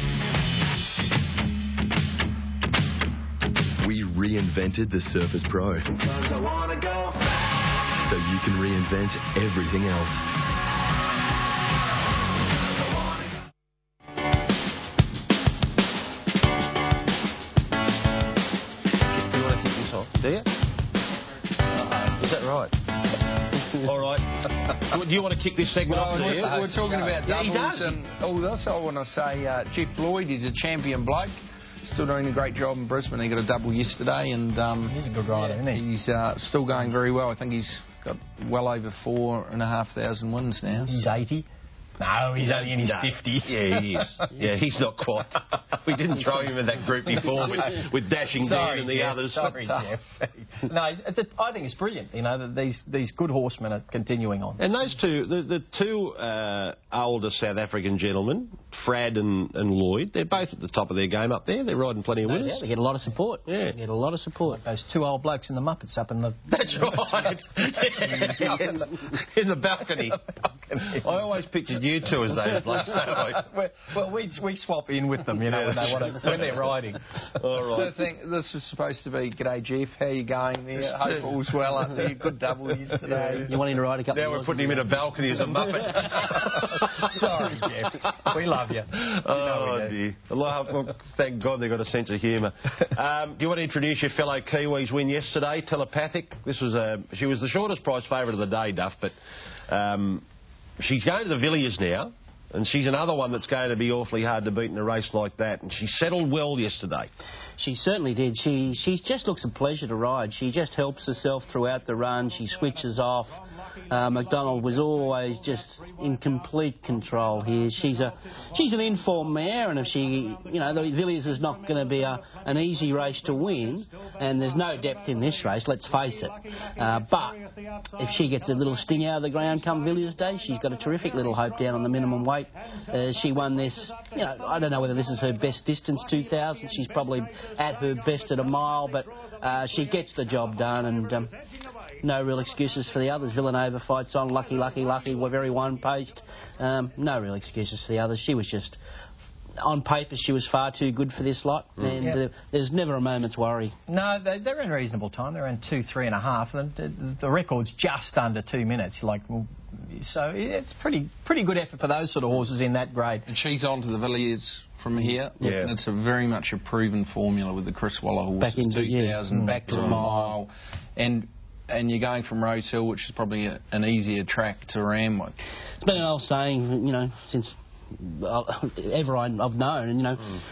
We reinvented the Surface Pro. So you can reinvent everything else. Do you? Uh, is that right? All right. Do you want to kick this segment well, off? We're, we're, we're talking about yeah, doubles. He does. And also, I want to say uh, Jeff Lloyd is a champion bloke. Still doing a great job in Brisbane. He got a double yesterday, and um, he's a good rider, isn't he? He's uh, still going very well. I think he's got well over four and a half thousand wins now. He's eighty. No, he's only in his no. fifties. Yeah, he is. Yeah, he's not quite. We didn't throw him in that group before with, with Dashing Sorry, Dan and the Jeff. others. Sorry, Jeff. No, it's a, I think it's brilliant, you know, that these, these good horsemen are continuing on. And those two, the, the two uh, older South African gentlemen, Frad and, and Lloyd, they're both at the top of their game up there. They're riding plenty of No winners. doubt, they get a lot of support. Yeah. They get a lot of support. Like those two old blokes in the Muppets up in the... That's right. Yeah, in, the, in the balcony. I always pictured you two as those blokes. Well, we, we swap in with them, you know, when, they want to, when they're riding. All right. So I think this was supposed to be, g'day Jeff, how you going there? Hope all's well up there. Good double yesterday. You want him to ride a couple Now we're putting him in a balcony as a Muppet. Sorry, Jeff. We love you. Oh, you dear. Well, thank God they've got a sense of humour. Um, do you want to introduce your fellow Kiwis win yesterday, Telepathic? This was a... She was the shortest price favourite of the day, Duff, but um, she's going to the Villiers now. And she's another one that's going to be awfully hard to beat in a race like that. And she settled well yesterday. She certainly did. She she just looks a pleasure to ride. She just helps herself throughout the run. She switches off. Uh, McDonald was always just in complete control here. She's a she's an informed mare, and if she, you know, the Villiers is not going to be a, an easy race to win, and there's no depth in this race. Let's face it. Uh, but if she gets a little sting out of the ground come Villiers Day, she's got a terrific little hope down on the minimum weight. Uh, she won this. You know, I don't know whether this is her best distance, two thousand. She's probably at her best at a mile, but uh, she gets the job done, and um, no real excuses for the others. Villanova fights on, lucky, lucky, lucky, we're very one-paced. Um, no real excuses for the others. She was just, on paper, she was far too good for this lot, mm. and yeah. uh, there's never a moment's worry. No, they, they're in reasonable time. They're in two, three and a half. The, the, the record's just under two minutes. Like, well, so it's pretty, pretty good effort for those sort of horses in that grade. And she's on to the Villiers from here. Yeah. It's a very much a proven formula with the Chris Waller horses. Back into, two thousand, yeah. back to mm. a mile. And and you're going from Rose Hill, which is probably a, an easier track to ram with. It's been an old saying, you know, since uh, ever I've known, and, you know, mm.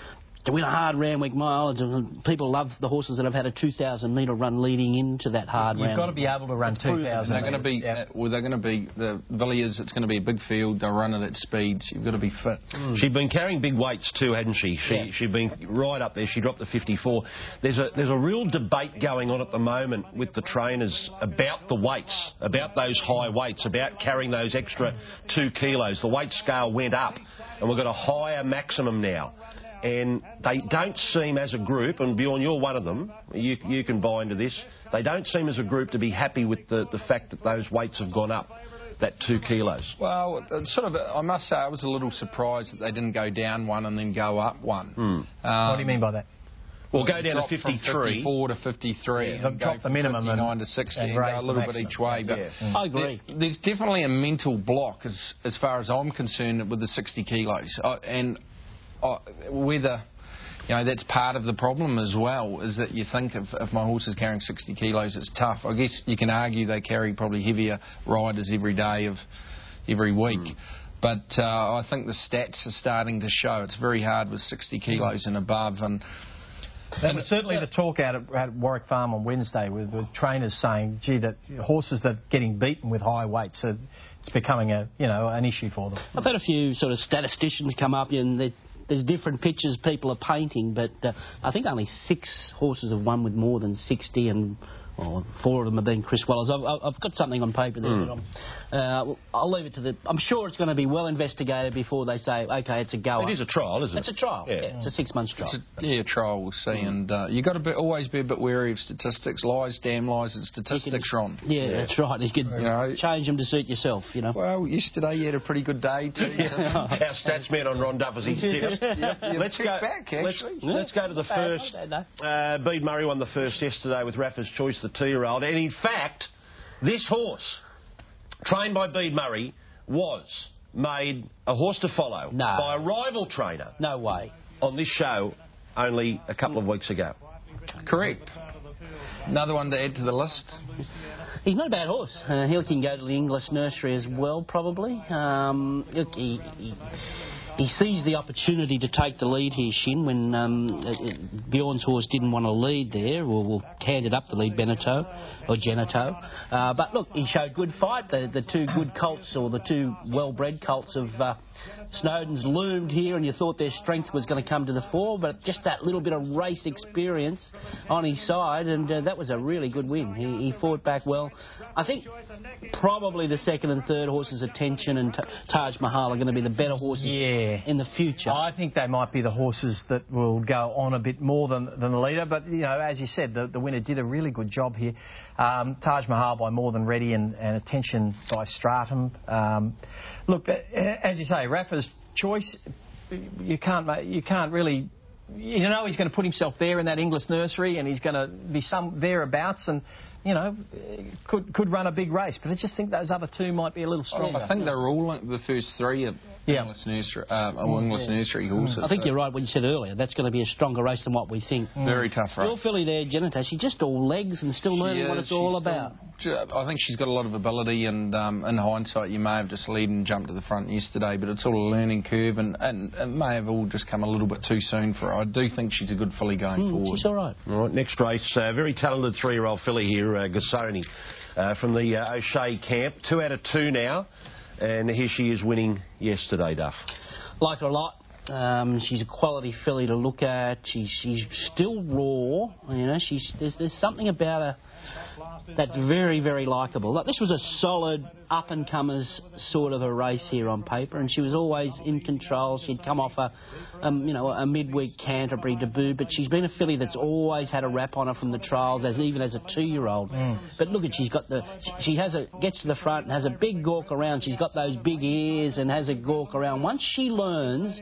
to win a hard Randwick Mile. People love the horses that have had a two thousand metre run leading into that hard You've Randwick. got to be able to run two thousand. They're going to be, yeah. well, they're going to be, the Villiers, it's going to be a big field, they'll run it at speeds, you've got to be fit. Mm. She'd been carrying big weights too, hadn't she? she Yeah. She'd been right up there, she dropped the fifty-four. There's a, there's a real debate going on at the moment with the trainers about the weights, about those high weights, about carrying those extra two kilos. The weight scale went up and we've got a higher maximum now. And they don't seem as a group, and Bjorn, you're one of them, you, you can buy into this, they don't seem as a group to be happy with the, the fact that those weights have gone up, that two kilos. Well, sort of, I must say I was a little surprised that they didn't go down one and then go up one. Hmm. Um, what do you mean by that? Well, go down to drop from fifty-three. fifty-four to fifty-three. Yeah, and drop go the minimum and- fifty-nine to sixty and and go raise a the little bit maximum. each way. But Yeah. Mm. I agree. There, there's definitely a mental block as as far as I'm concerned with the sixty kilos. Uh, and uh, whether... You know, that's part of the problem as well, is that you think if, if my horse is carrying sixty kilos, it's tough. I guess you can argue they carry probably heavier riders every day of every week. Mm. But uh, I think the stats are starting to show it's very hard with sixty kilos and above. And That was certainly the talk out at, at Warwick Farm on Wednesday with, with trainers saying, gee, that horses that are getting beaten with high weights, are, it's becoming a, you know, an issue for them. I've had a few sort of statisticians come up and they there's different pictures people are painting, but uh, I think only six horses have won with more than sixty, and oh, four of them have been Chris Wellers. I've, I've got something on paper there, mm. but I'm, uh, I'll leave it to the... I'm sure it's going to be well investigated before they say, OK, it's a goer. It is a trial, isn't it? It's a trial, yeah. yeah it's a six-month trial. It's a, yeah, trial, we'll see. Mm. And uh, you've got to be, always be a bit wary of statistics. Lies, damn lies, and statistics, Ron. Yeah, yeah, that's right. You could you know, change them to suit yourself, you know. Well, yesterday you had a pretty good day, too. Our stats man on Ron Duff as his tips. yep, let's go back, actually. Let's, yeah. let's go to the first. Uh, Bede Murray won the first yesterday with Rafa's Choice, the two-year-old. And in fact, this horse, trained by Bede Murray, was made a horse to follow no. by a rival trainer. No way. On this show only a couple of weeks ago. Correct. Another one to add to the list. He's not a bad horse. Uh, he can go to the English nursery as well, probably. Um, look, he, he, he sees the opportunity to take the lead here, Shin, when um, Bjorn's horse didn't want to lead there, or well, handed up the lead, Beneteau, or Geneteau. Uh, but look, he showed good fight. The, the two good colts, or the two well-bred colts of uh, Snowden's loomed here, and you thought their strength was going to come to the fore, but just that little bit of race experience on his side, and uh, that was a really good win. He, he fought back well. I think probably the second and third horses, Attention and T Taj Mahal, are going to be the better horses yeah. in the future. I think they might be the horses that will go on a bit more than, than the leader, but, you know, as you said, the, the winner did a really good job here. Um, Taj Mahal by More Than Ready and, and Attention by Stratum. Um, look, as you say, Rafa's Choice, you can't, you can't really... You know he's going to put himself there in that English nursery, and he's going to be some thereabouts, and you know could could run a big race. But I just think those other two might be a little stronger. I think they're all the first three are yeah. English nursery, uh, English yeah. nursery horses. I think so. you're right when you said earlier that's going to be a stronger race than what we think. Mm. Very tough race. Your filly there, Geneteau, she's just all legs and still learning what it's all still, about. I think she's got a lot of ability, and um, in hindsight, you may have just led and jumped to the front yesterday, but it's all a learning curve, and, and it may have all just come a little bit too soon for her. I do think she's a good filly going mm, forward. She's all right. All right, next race, uh, very talented three-year-old filly here, uh, Gassoni, uh, from the uh, O'Shea camp. Two out of two now, and here she is winning yesterday, Duff. Like her a lot. Um, she's a quality filly to look at. She's she's still raw. You know, she's there's there's something about her that's very very likeable. Like, this was a solid up and comers sort of a race here on paper, and she was always in control. She'd come off a um, you know a midweek Canterbury debut, but she's been a filly that's always had a rap on her from the trials, as even as a two-year-old. Mm. But look at she's got the she, she has a gets to the front and has a big gawk around. She's got those big ears and has a gawk around. Once she learns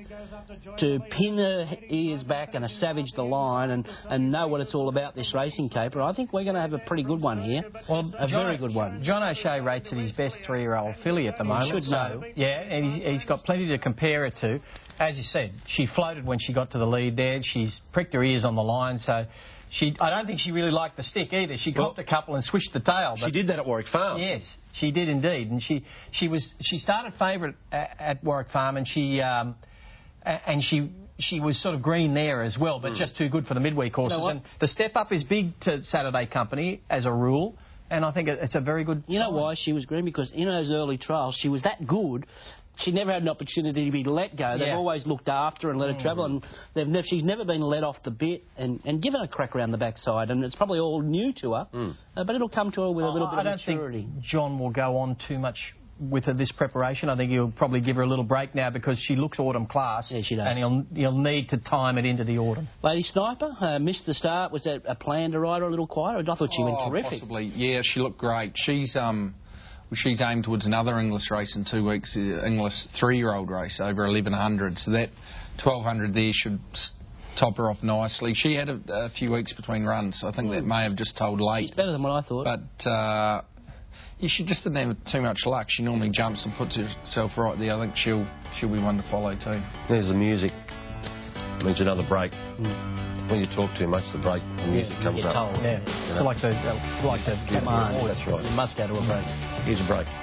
to pin her ears back and a savage the line and, and know what it's all about, this racing caper, I think we're going to have a pretty good one here. Well, a John, very good one. John O'Shea rates it his best three-year-old filly at the moment. You should know. So, yeah, and he's, he's got plenty to compare it to. As you said, she floated when she got to the lead there. She's pricked her ears on the line, so... She, I don't think she really liked the stick either. She copped well, a couple and swished the tail. But she did that at Warwick Farm. Yes, she did indeed. And she she was she started favourite at, at Warwick Farm, and she um, and she she was sort of green there as well, but mm. just too good for the midweek horses. You know and the step up is big to Saturday Company as a rule, and I think it's a very good You sign. know why she was green? Because in those early trials, she was that good. She never had an opportunity to be let go. They've Yeah. always looked after her and let her Mm. travel, and they've never, she's never been let off the bit and, and given a crack around the backside, and it's probably all new to her, Mm. uh, but it'll come to her with a little I, bit I of maturity. don't think John will go on too much with her this preparation. I think he'll probably give her a little break now because she looks autumn class. Yeah, she does. And he'll, he'll need to time it into the autumn. Lady Sniper, uh, missed the start. Was that a plan to ride her a little quieter? I thought she went Oh, terrific. Possibly, yeah, she looked great. She's um, well, she's aimed towards another English race in two weeks, uh, English three-year-old race over eleven hundred. So that twelve hundred there should s- top her off nicely. She had a, a few weeks between runs, so I think mm. that may have just told late. She's better than what I thought. But uh, yeah, she just didn't have too much luck. She normally jumps and puts herself right there. I think she'll she'll be one to follow too. There's the music. Means another break. Mm. When you talk too much, the break, the music yeah, comes you get up. told. Yeah, You so know? like the uh, like the Come on. Oh, that's right. You must go to a break. Here's a break.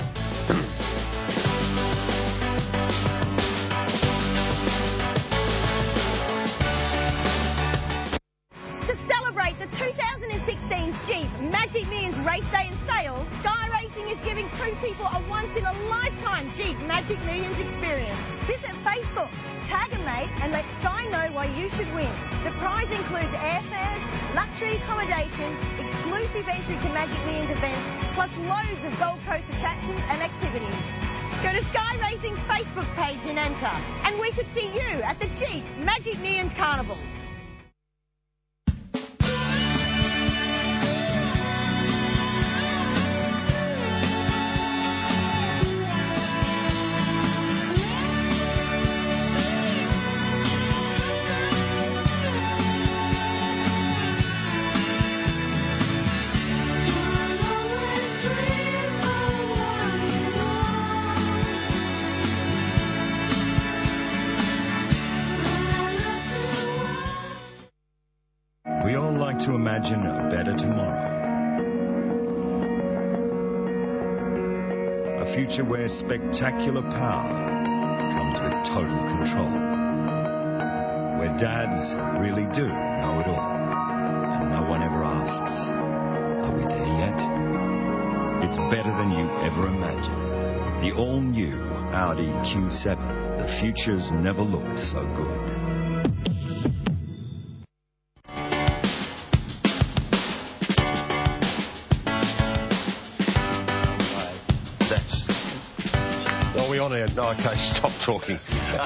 To celebrate the two thousand sixteen Jeep Magic Millions Race Day in sales, Sky Racing is giving two people a once-in-a-lifetime Jeep Magic Millions experience. Visit Facebook, tag a mate, and let Sky know why you should win. The prize includes airfares, luxury accommodation, exclusive entry to Magic Millions events, plus loads of Gold Coast attractions and activities. Go to Sky Racing's Facebook page and enter, and we could see you at the Jeep Magic Millions Carnival. We all like to imagine a better tomorrow. A future where spectacular power comes with total control. Where dads really do know it all. And no one ever asks, are we there yet? It's better than you ever imagined. The all-new Audi Q seven. The future's never looked so good. No, okay, stop talking.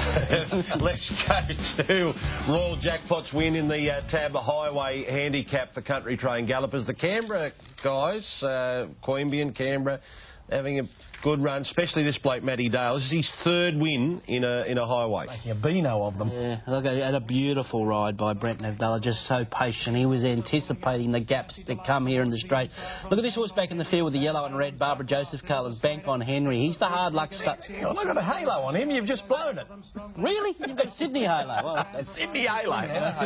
Let's go to Royal Jackpot's win in the uh, Tab Highway Handicap for Country Train Gallopers. The Canberra guys, uh, Queanbeyan, Canberra, having a good run, especially this bloke, Matty Dale. This is his third win in a in a highway. Making a beano of them. Yeah, look, I had a beautiful ride by Brent Navdala, just so patient. He was anticipating the gaps that come here in the straight. Look at this horse back in the field with the yellow and red, Barbara Joseph colours, Bank on Henry. He's the hard luck stuff. Oh, look at the halo on him, you've just blown it. Really? You've got Sydney halo. Well, Sydney halo.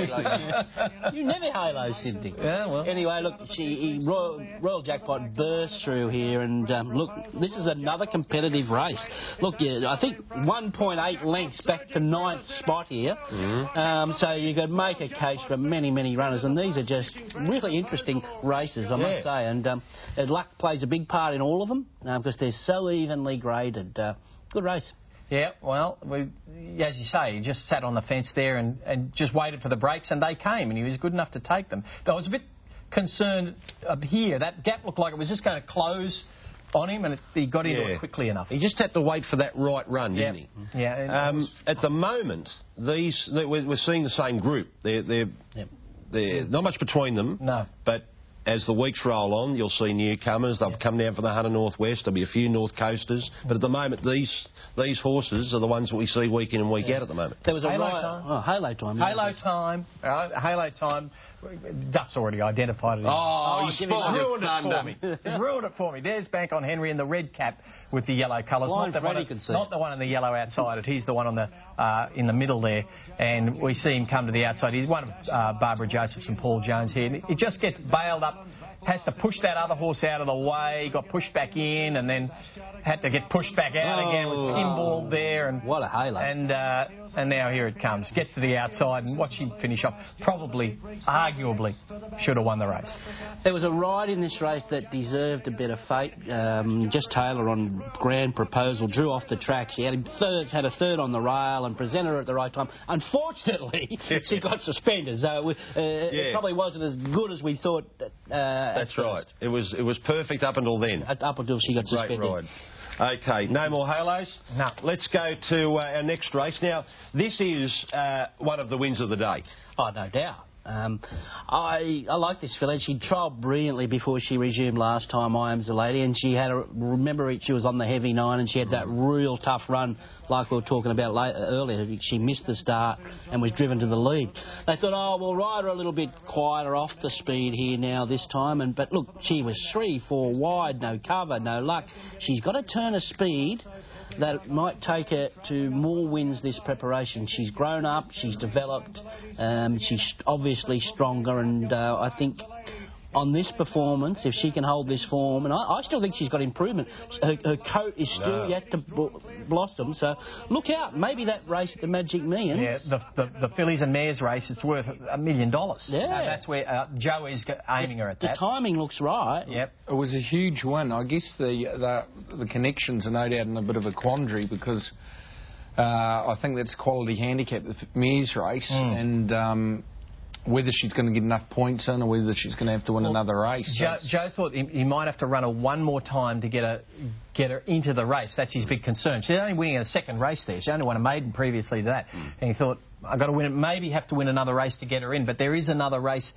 Yeah. You never halo Sydney. Yeah, well. Anyway, look, she, he, Royal, Royal Jackpot burst through here, and um, look, this is another competitive race. Look, yeah, I think one point eight lengths back to ninth spot here. Mm-hmm. um, so you could make a case for many, many runners, and these are just really interesting races, I yeah. must say. And um, luck plays a big part in all of them uh, because they're so evenly graded. Uh, good race. Yeah, well, we, as you say, he just sat on the fence there and, and just waited for the breaks, and they came, and he was good enough to take them. But I was a bit concerned up here. That gap looked like it was just going to close on him, and it, he got into yeah. it quickly enough. He just had to wait for that right run, didn't yeah. he? Yeah. Um, at the moment, these we're, we're seeing the same group. They're they're, yep. they're not much between them. No. But as the weeks roll on, you'll see newcomers. They'll yeah. come down from the Hunter Northwest. There'll be a few North Coasters. But at the moment, these these horses are the ones that we see week in and week yeah. out at the moment. There was a Halo right, time. Oh, Halo time. Halo time. Uh, Halo time. Duff's already identified it. Oh, oh he's ruined it for me. He's ruined it for me. There's Bank on Henry in the red cap with the yellow colours. Not, the one, not the one in the yellow outside it. He's the one on the uh, in the middle there. And we see him come to the outside. He's one of uh, Barbara Josephs and Paul Jones here. And he just gets bailed up has to push that other horse out of the way, got pushed back in, and then had to get pushed back out Oh. again, was pinballed there. And what a halo. And, uh, and now here it comes. Gets to the outside, and watch him finish off. Probably, arguably, should have won the race. There was a ride in this race that deserved a better fate. Um, Jess Taylor on Grand Proposal drew off the track. She had a third, had a third on the rail and presented her at the right time. Unfortunately, she got suspended, so uh, Yeah. it probably wasn't as good as we thought. Uh, That's right. It was it was perfect up until then. Up until she got Great suspended. ride. Okay, no more halos? No. Let's go to uh, our next race. Now, this is uh, one of the wins of the day. Oh, no doubt. Um, I I like this filly. She trialled brilliantly before she resumed last time, I Am's a Lady, and she had a, remember she was on the heavy nine and she had that real tough run like we were talking about late, earlier. She missed the start and was driven to the lead. They thought, oh, we'll ride her a little bit quieter off the speed here now this time, and but look, she was three, four wide, no cover, no luck. She's got to turn a speed that might take her to more wins this preparation. She's grown up, she's developed, um, she's obviously stronger, and uh, I think on this performance, if she can hold this form, and I, I still think she's got improvement. Her, her coat is still No. yet to b- blossom, so look out. Maybe that race at the Magic Millions. Yeah, the, the, the fillies and mares race, it's worth a million dollars. Yeah. Uh, that's where uh, Joe is go- aiming her at The that. timing looks right. Yep. It was a huge win. I guess the the, the connections are no doubt in a bit of a quandary because uh, I think that's quality handicap, the mares race, Mm. and um, whether she's going to get enough points in or whether she's going to have to win Well, another race. Joe, That's- Joe thought he, he might have to run her one more time to get her get her into the race. That's his big concern. She's only winning a second race there. She only won a maiden previously to that, and he thought, I've got to win it. Maybe have to win another race to get her in. But there is another race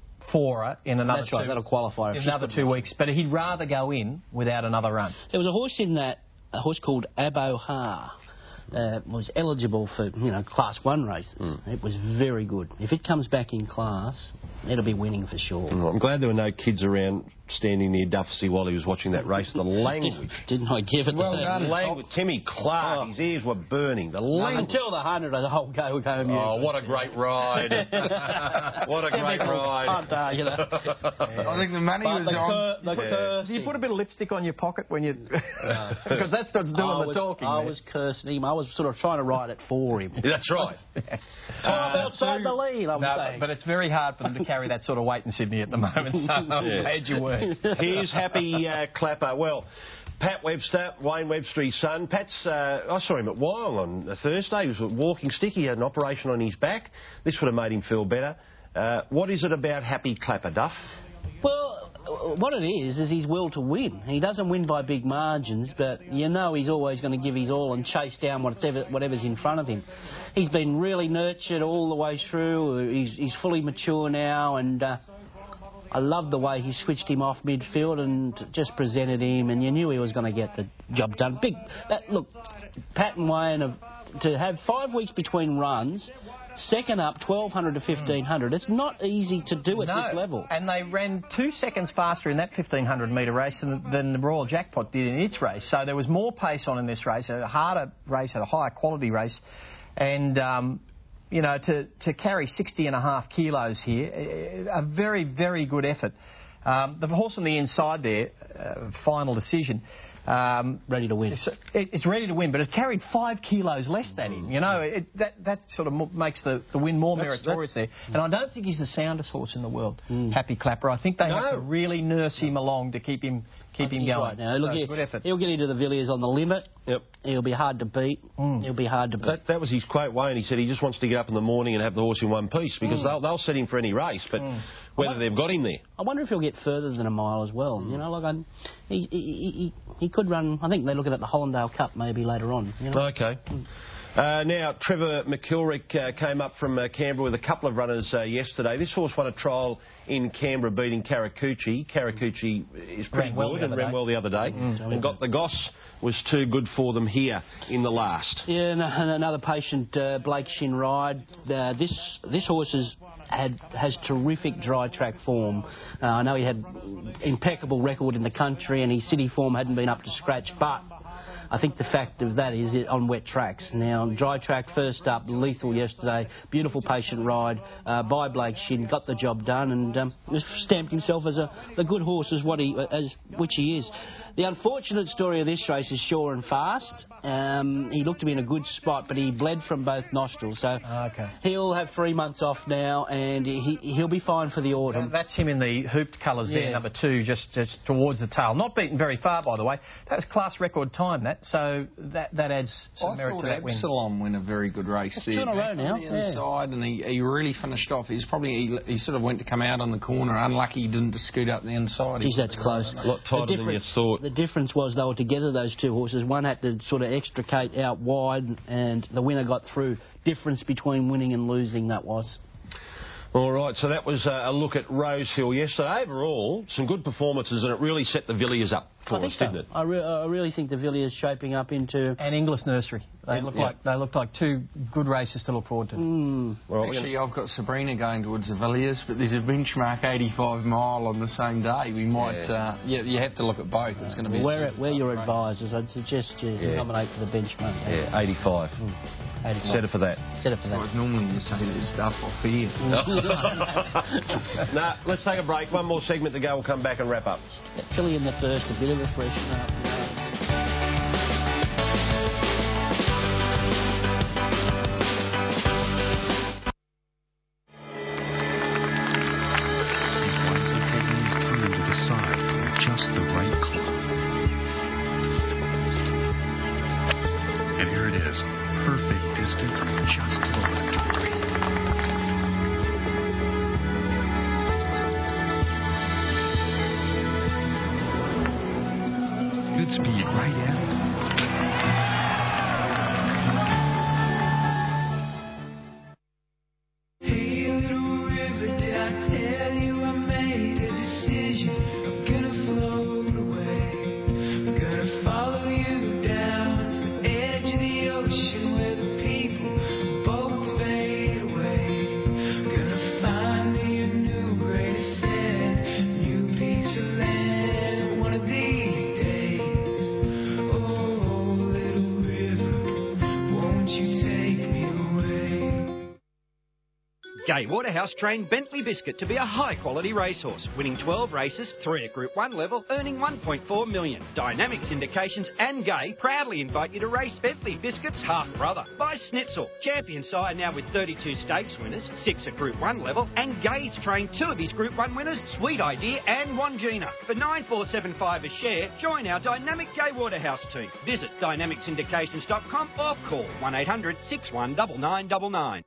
for her in another That's two, right, that'll qualify her. in She's another good two enough. weeks. But he'd rather go in without another run. There was a horse in that, a horse called Abohar. Uh, was eligible for, you know, Class one races. It was very good. If it comes back in class, it'll be winning for sure. Mm, I'm glad there were no kids around standing near Duffsy while he was watching that race. The language. Didn't I give it Well the done, language. Timmy Clark, Oh. his ears were burning. The language. Until the hundred, the whole go go music. Oh, what a great ride. What a great Typical ride. punter, you know. I think the money But was the on. cur- the Yeah. cursing. Do you put a bit of lipstick on your pocket when you... Because that starts doing I the was, talking. I man. was cursing him. I was sort of trying to write it for him. That's right. Time outside the lead, I'm No, saying. but it's very hard for them to carry that sort of weight in Sydney at the moment, so I'm Yeah. glad you weren't. Here's Happy uh, Clapper. Well, Pat Webster, Wayne Webster, his son. Pat's, uh, I saw him at Wyong on a Thursday. He was a walking stick. He had an operation on his back. This would have made him feel better. Uh, what is it about Happy Clapper, Duff? Well, what it is, is his will to win. He doesn't win by big margins, but you know he's always going to give his all and chase down whatever, whatever's in front of him. He's been really nurtured all the way through. He's, he's fully mature now, and uh, I love the way he switched him off midfield and just presented him, and you knew he was going to get the job done. Big, that, look, Pat and Wayne, have, to have five weeks between runs, second up twelve hundred to fifteen hundred, it's not easy to do at No, this level. and they ran two seconds faster in that fifteen hundred metre race than, than the Royal Jackpot did in its race. So there was more pace on in this race, a harder race, a higher quality race, and... Um, You know, to, to carry sixty and a half kilos here, a very, very good effort. Um, the horse on the inside there, uh, Final Decision. Um, ready to win. It's, it, it's ready to win, but it carried five kilos less than him. You know, it, that that sort of mo- makes the, the win more That's- meritorious there. And I don't think he's the soundest horse in the world, Happy Clapper. I think they No. have to really nurse him along to keep him keep him He's going. right now. So Look, it's he, a good effort. he'll get into the Villiers on the limit. Yep. He'll be hard to beat. He'll be hard to beat. That, that was his quote, Wayne. He said he just wants to get up in the morning and have the horse in one piece because Mm. they'll, they'll set him for any race, but whether they've got him there. I wonder if he'll get further than a mile as well. You know, like I, he, he, he, he could run. I think they're looking at the Hollandale Cup maybe later on. You know? Okay. Uh, now, Trevor McIlrick uh, came up from uh, Canberra with a couple of runners uh, yesterday. This horse won a trial in Canberra beating Karakuchi. Karakuchi is pretty Ran well good the and other ran day. well the other day. Mm. And got the Goss was too good for them here in the last. Yeah, and and another patient, uh, Blake Shin Ride. Uh, this this horse is, had has terrific dry track form. Uh, I know he had impeccable record in the country, and his city form hadn't been up to scratch, but I think the fact of that is it on wet tracks. Now, on dry track, first up, lethal yesterday, beautiful patient ride uh, by Blake Shin, got the job done, and um, stamped himself as a, a good horse, as what he, as which he is. The unfortunate story of this race is Sure and Fast. Um, he looked to be in a good spot, but he bled from both nostrils, so okay. he'll have three months off now, and he, he'll be fine for the autumn. That's him in the hooped colours there, Yeah. number two, just, just towards the tail. Not beaten very far, by the way. That was class record time, that, so that, that adds some I merit thought to that win. Absalom win a very good race That's there. two in a row Back now, on the yeah. inside, and he, he really finished off. He's probably he, he sort of went to come out on the corner. Unlucky he didn't just scoot up the inside. Geez, that's close. A lot tighter than you thought. The difference was they were together, those two horses. One had to sort of extricate out wide, and the winner got through. Difference between winning and losing, that was. All right, so that was uh, a look at Rose Hill yesterday. Overall, some good performances, and it really set the Villiers up for I us, think so. didn't it? I, re I really think the Villiers shaping up into And Inglis Nursery. They And- look yeah. like they look like two good races to look forward to. Mm. Well, Actually, I've got Sabrina going towards the Villiers, but there's a benchmark eighty-five mile on the same day. We might, Yeah. uh, yeah, you have to look at both. It's going to be. a Where, super where tough your race. advisors, I'd suggest you Yeah. nominate for the benchmark. Yeah, eighty-five. Mm. eighty-five. Set it for that. Set it for So that. it's normally you say this stuff off here. Nah, let's take a break. One more segment to go. We'll come back and wrap up. Filly in the first, a bit of a freshen up. You know. He's wisely taking his time to decide on just the right club. And here it is, perfect distance and just to the left of the green. Good speed right at it. Hey, little river, did I tell you I made a decision? I'm gonna float away. I'm gonna follow you down to the edge of the ocean where the people both fade away. Gonna find me a new grain of sand, new piece of land one of these days. Oh, little river, won't you take me away? Gay Waterhouse trained Bentley Biscuit to be a high-quality racehorse, winning twelve races, three at Group one level, earning one point four million dollars. Dynamics Indications and Gay proudly invite you to race Bentley Biscuit's half-brother by Schnitzel. Champion sire now with thirty-two stakes winners, six at Group one level, and Gay's trained two of his Group one winners, Sweet Idea and Wangina. For nine four seven five a share, join our dynamic Gay Waterhouse team. Visit dynamics indications dot com or call one eight hundred six one nine nine nine nine.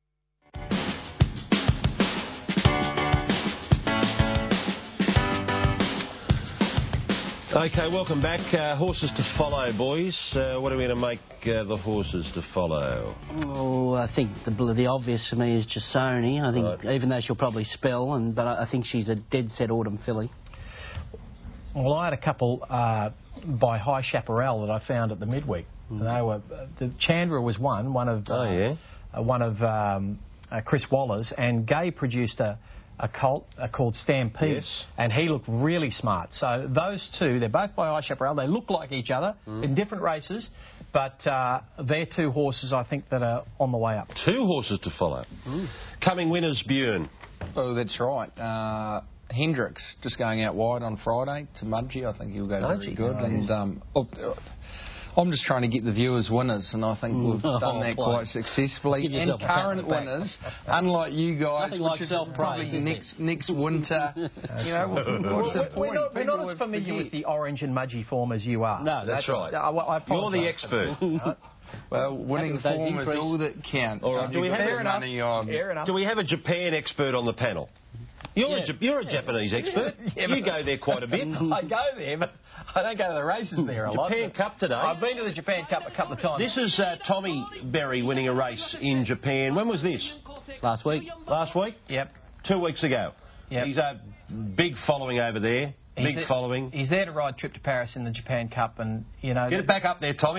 Okay, welcome back. Uh, horses to follow, boys. Uh, what are we going to make uh, the horses to follow? Oh, I think the the obvious for me is Jasoni. I think, Right. even though she'll probably spell, and but I I think she's a dead set autumn filly. Well, I had a couple uh, by High Chaparral that I found at the midweek. Mm. They were the Chandra was one, one of uh, Oh, yeah? uh, one of um, uh, Chris Waller's, and Gay produced a. a colt uh, called Stampede, Yes. and he looked really smart. So those two, they're both by High Chaparral. They look like each other Mm. in different races, but uh, they're two horses I think that are on the way up. Two horses to follow. Coming winners, Björn. Oh, that's right. Uh, Hendricks just going out wide on Friday to Mudgee. I think he'll go very Mudgee, good. nice. And um, oh, I'm just trying to get the viewers winners, and I think we've Oh, done that play. quite successfully. Give And yourself a pat on current the back. winners, unlike you guys, Nothing which like is self-praise, probably is next next winter. you know, what's the We're point? not, we're People not as would familiar forget. with the orange and Mudgee form as you are. No, That's right. I, I You're the apologise for expert. that. Right? Well, winning with those form is increase. all that counts. All right, And do we you've have got enough? money on. Fair enough. Do we have a Japan expert on the panel? You're, Yeah. a, Ja- you're a Japanese expert. Yeah, you but- go there quite a bit. I go there, but I don't go to the races there a lot. Japan but Cup today. I've been to the Japan Cup a couple of times. This is uh, Tommy Berry winning a race in Japan. When was this? Last week. Last week? Yep. Two weeks ago. Yep. He's a big following over there. He's Big there- following. He's there to ride Trip to Paris in the Japan Cup, and you know. Get it back up there, Tommy.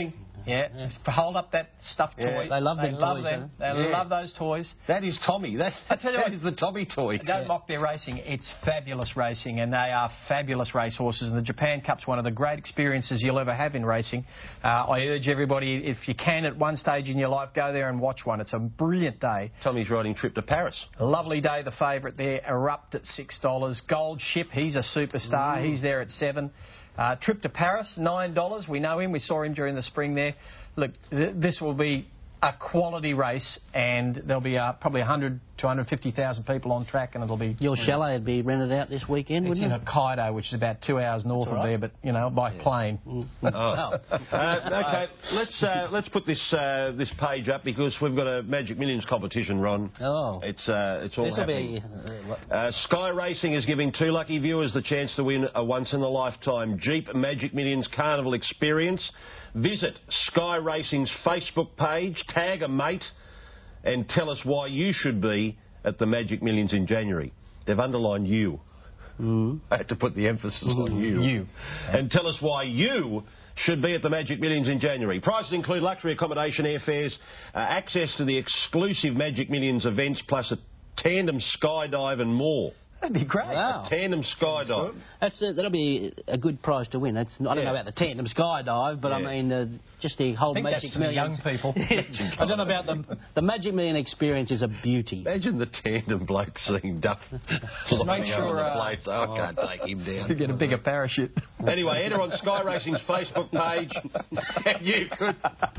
Yeah, yeah. Hold up that stuffed Yeah. toy. They love they them love toys, them. huh? They Yeah. love those toys. That is Tommy. That, I tell you that what, is the Tommy toy. Don't yeah. mock their racing. It's fabulous racing, and they are fabulous racehorses. And the Japan Cup's one of the great experiences you'll ever have in racing. Uh, I urge everybody, if you can, at one stage in your life, go there and watch one. It's a brilliant day. Tommy's riding Trip to Paris. A lovely day, the favourite there. Erupt at six dollars. Gold Ship, he's a superstar. Mm. He's there at seven. Uh, Trip to Paris, nine dollars. We know him. We saw him during the spring there. Look, th this will be a quality race, and there'll be uh, probably one hundred to one hundred fifty thousand people on track, and it'll be... Your chalet would be rented out this weekend, it's wouldn't in it? Hokkaido, which is about two hours north right. of there, but, you know, by yeah. plane. Mm. Oh. uh, OK, let's uh, let's put this uh, this page up, because we've got a Magic Millions competition, Ron. Oh. It's, uh, it's all This'll happening. Be, uh, uh, Sky Racing is giving two lucky viewers the chance to win a once-in-a-lifetime Jeep Magic Millions Carnival experience. Visit Sky Racing's Facebook page, tag a mate, and tell us why you should be at the Magic Millions in January. They've underlined you. Mm. I had to put the emphasis Mm. on you. You. And tell us why you should be at the Magic Millions in January. Prices include luxury accommodation, airfares, uh, access to the exclusive Magic Millions events, plus a tandem skydive and more. That'd be great. Wow. A tandem skydive. That's a, that'll be a good prize to win. That's, I don't Yeah. know about the tandem skydive, but Yeah. I mean, uh, just the whole I think Magic that's for Millions. young people. I don't know about the the Magic Million experience is a beauty. Imagine the tandem bloke seeing Duff make sure, the uh, place. Oh, I can't take him down. You get a bigger parachute. Anyway, enter on Sky Racing's Facebook page. And you could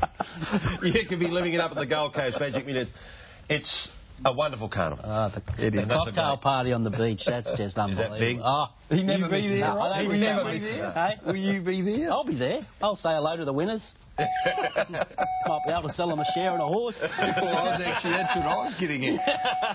you could be living it up at the Gold Coast Magic Millions. It's a wonderful carnival. Oh, the, the cocktail party on the beach, that's just unbelievable. big? Oh, He never be there. No, I don't He wish never I be was. there. Hey? Will you be there? I'll be there. I'll say hello to the winners. Might be able to sell them a share and a horse. Well, I was actually, that's what I was getting at.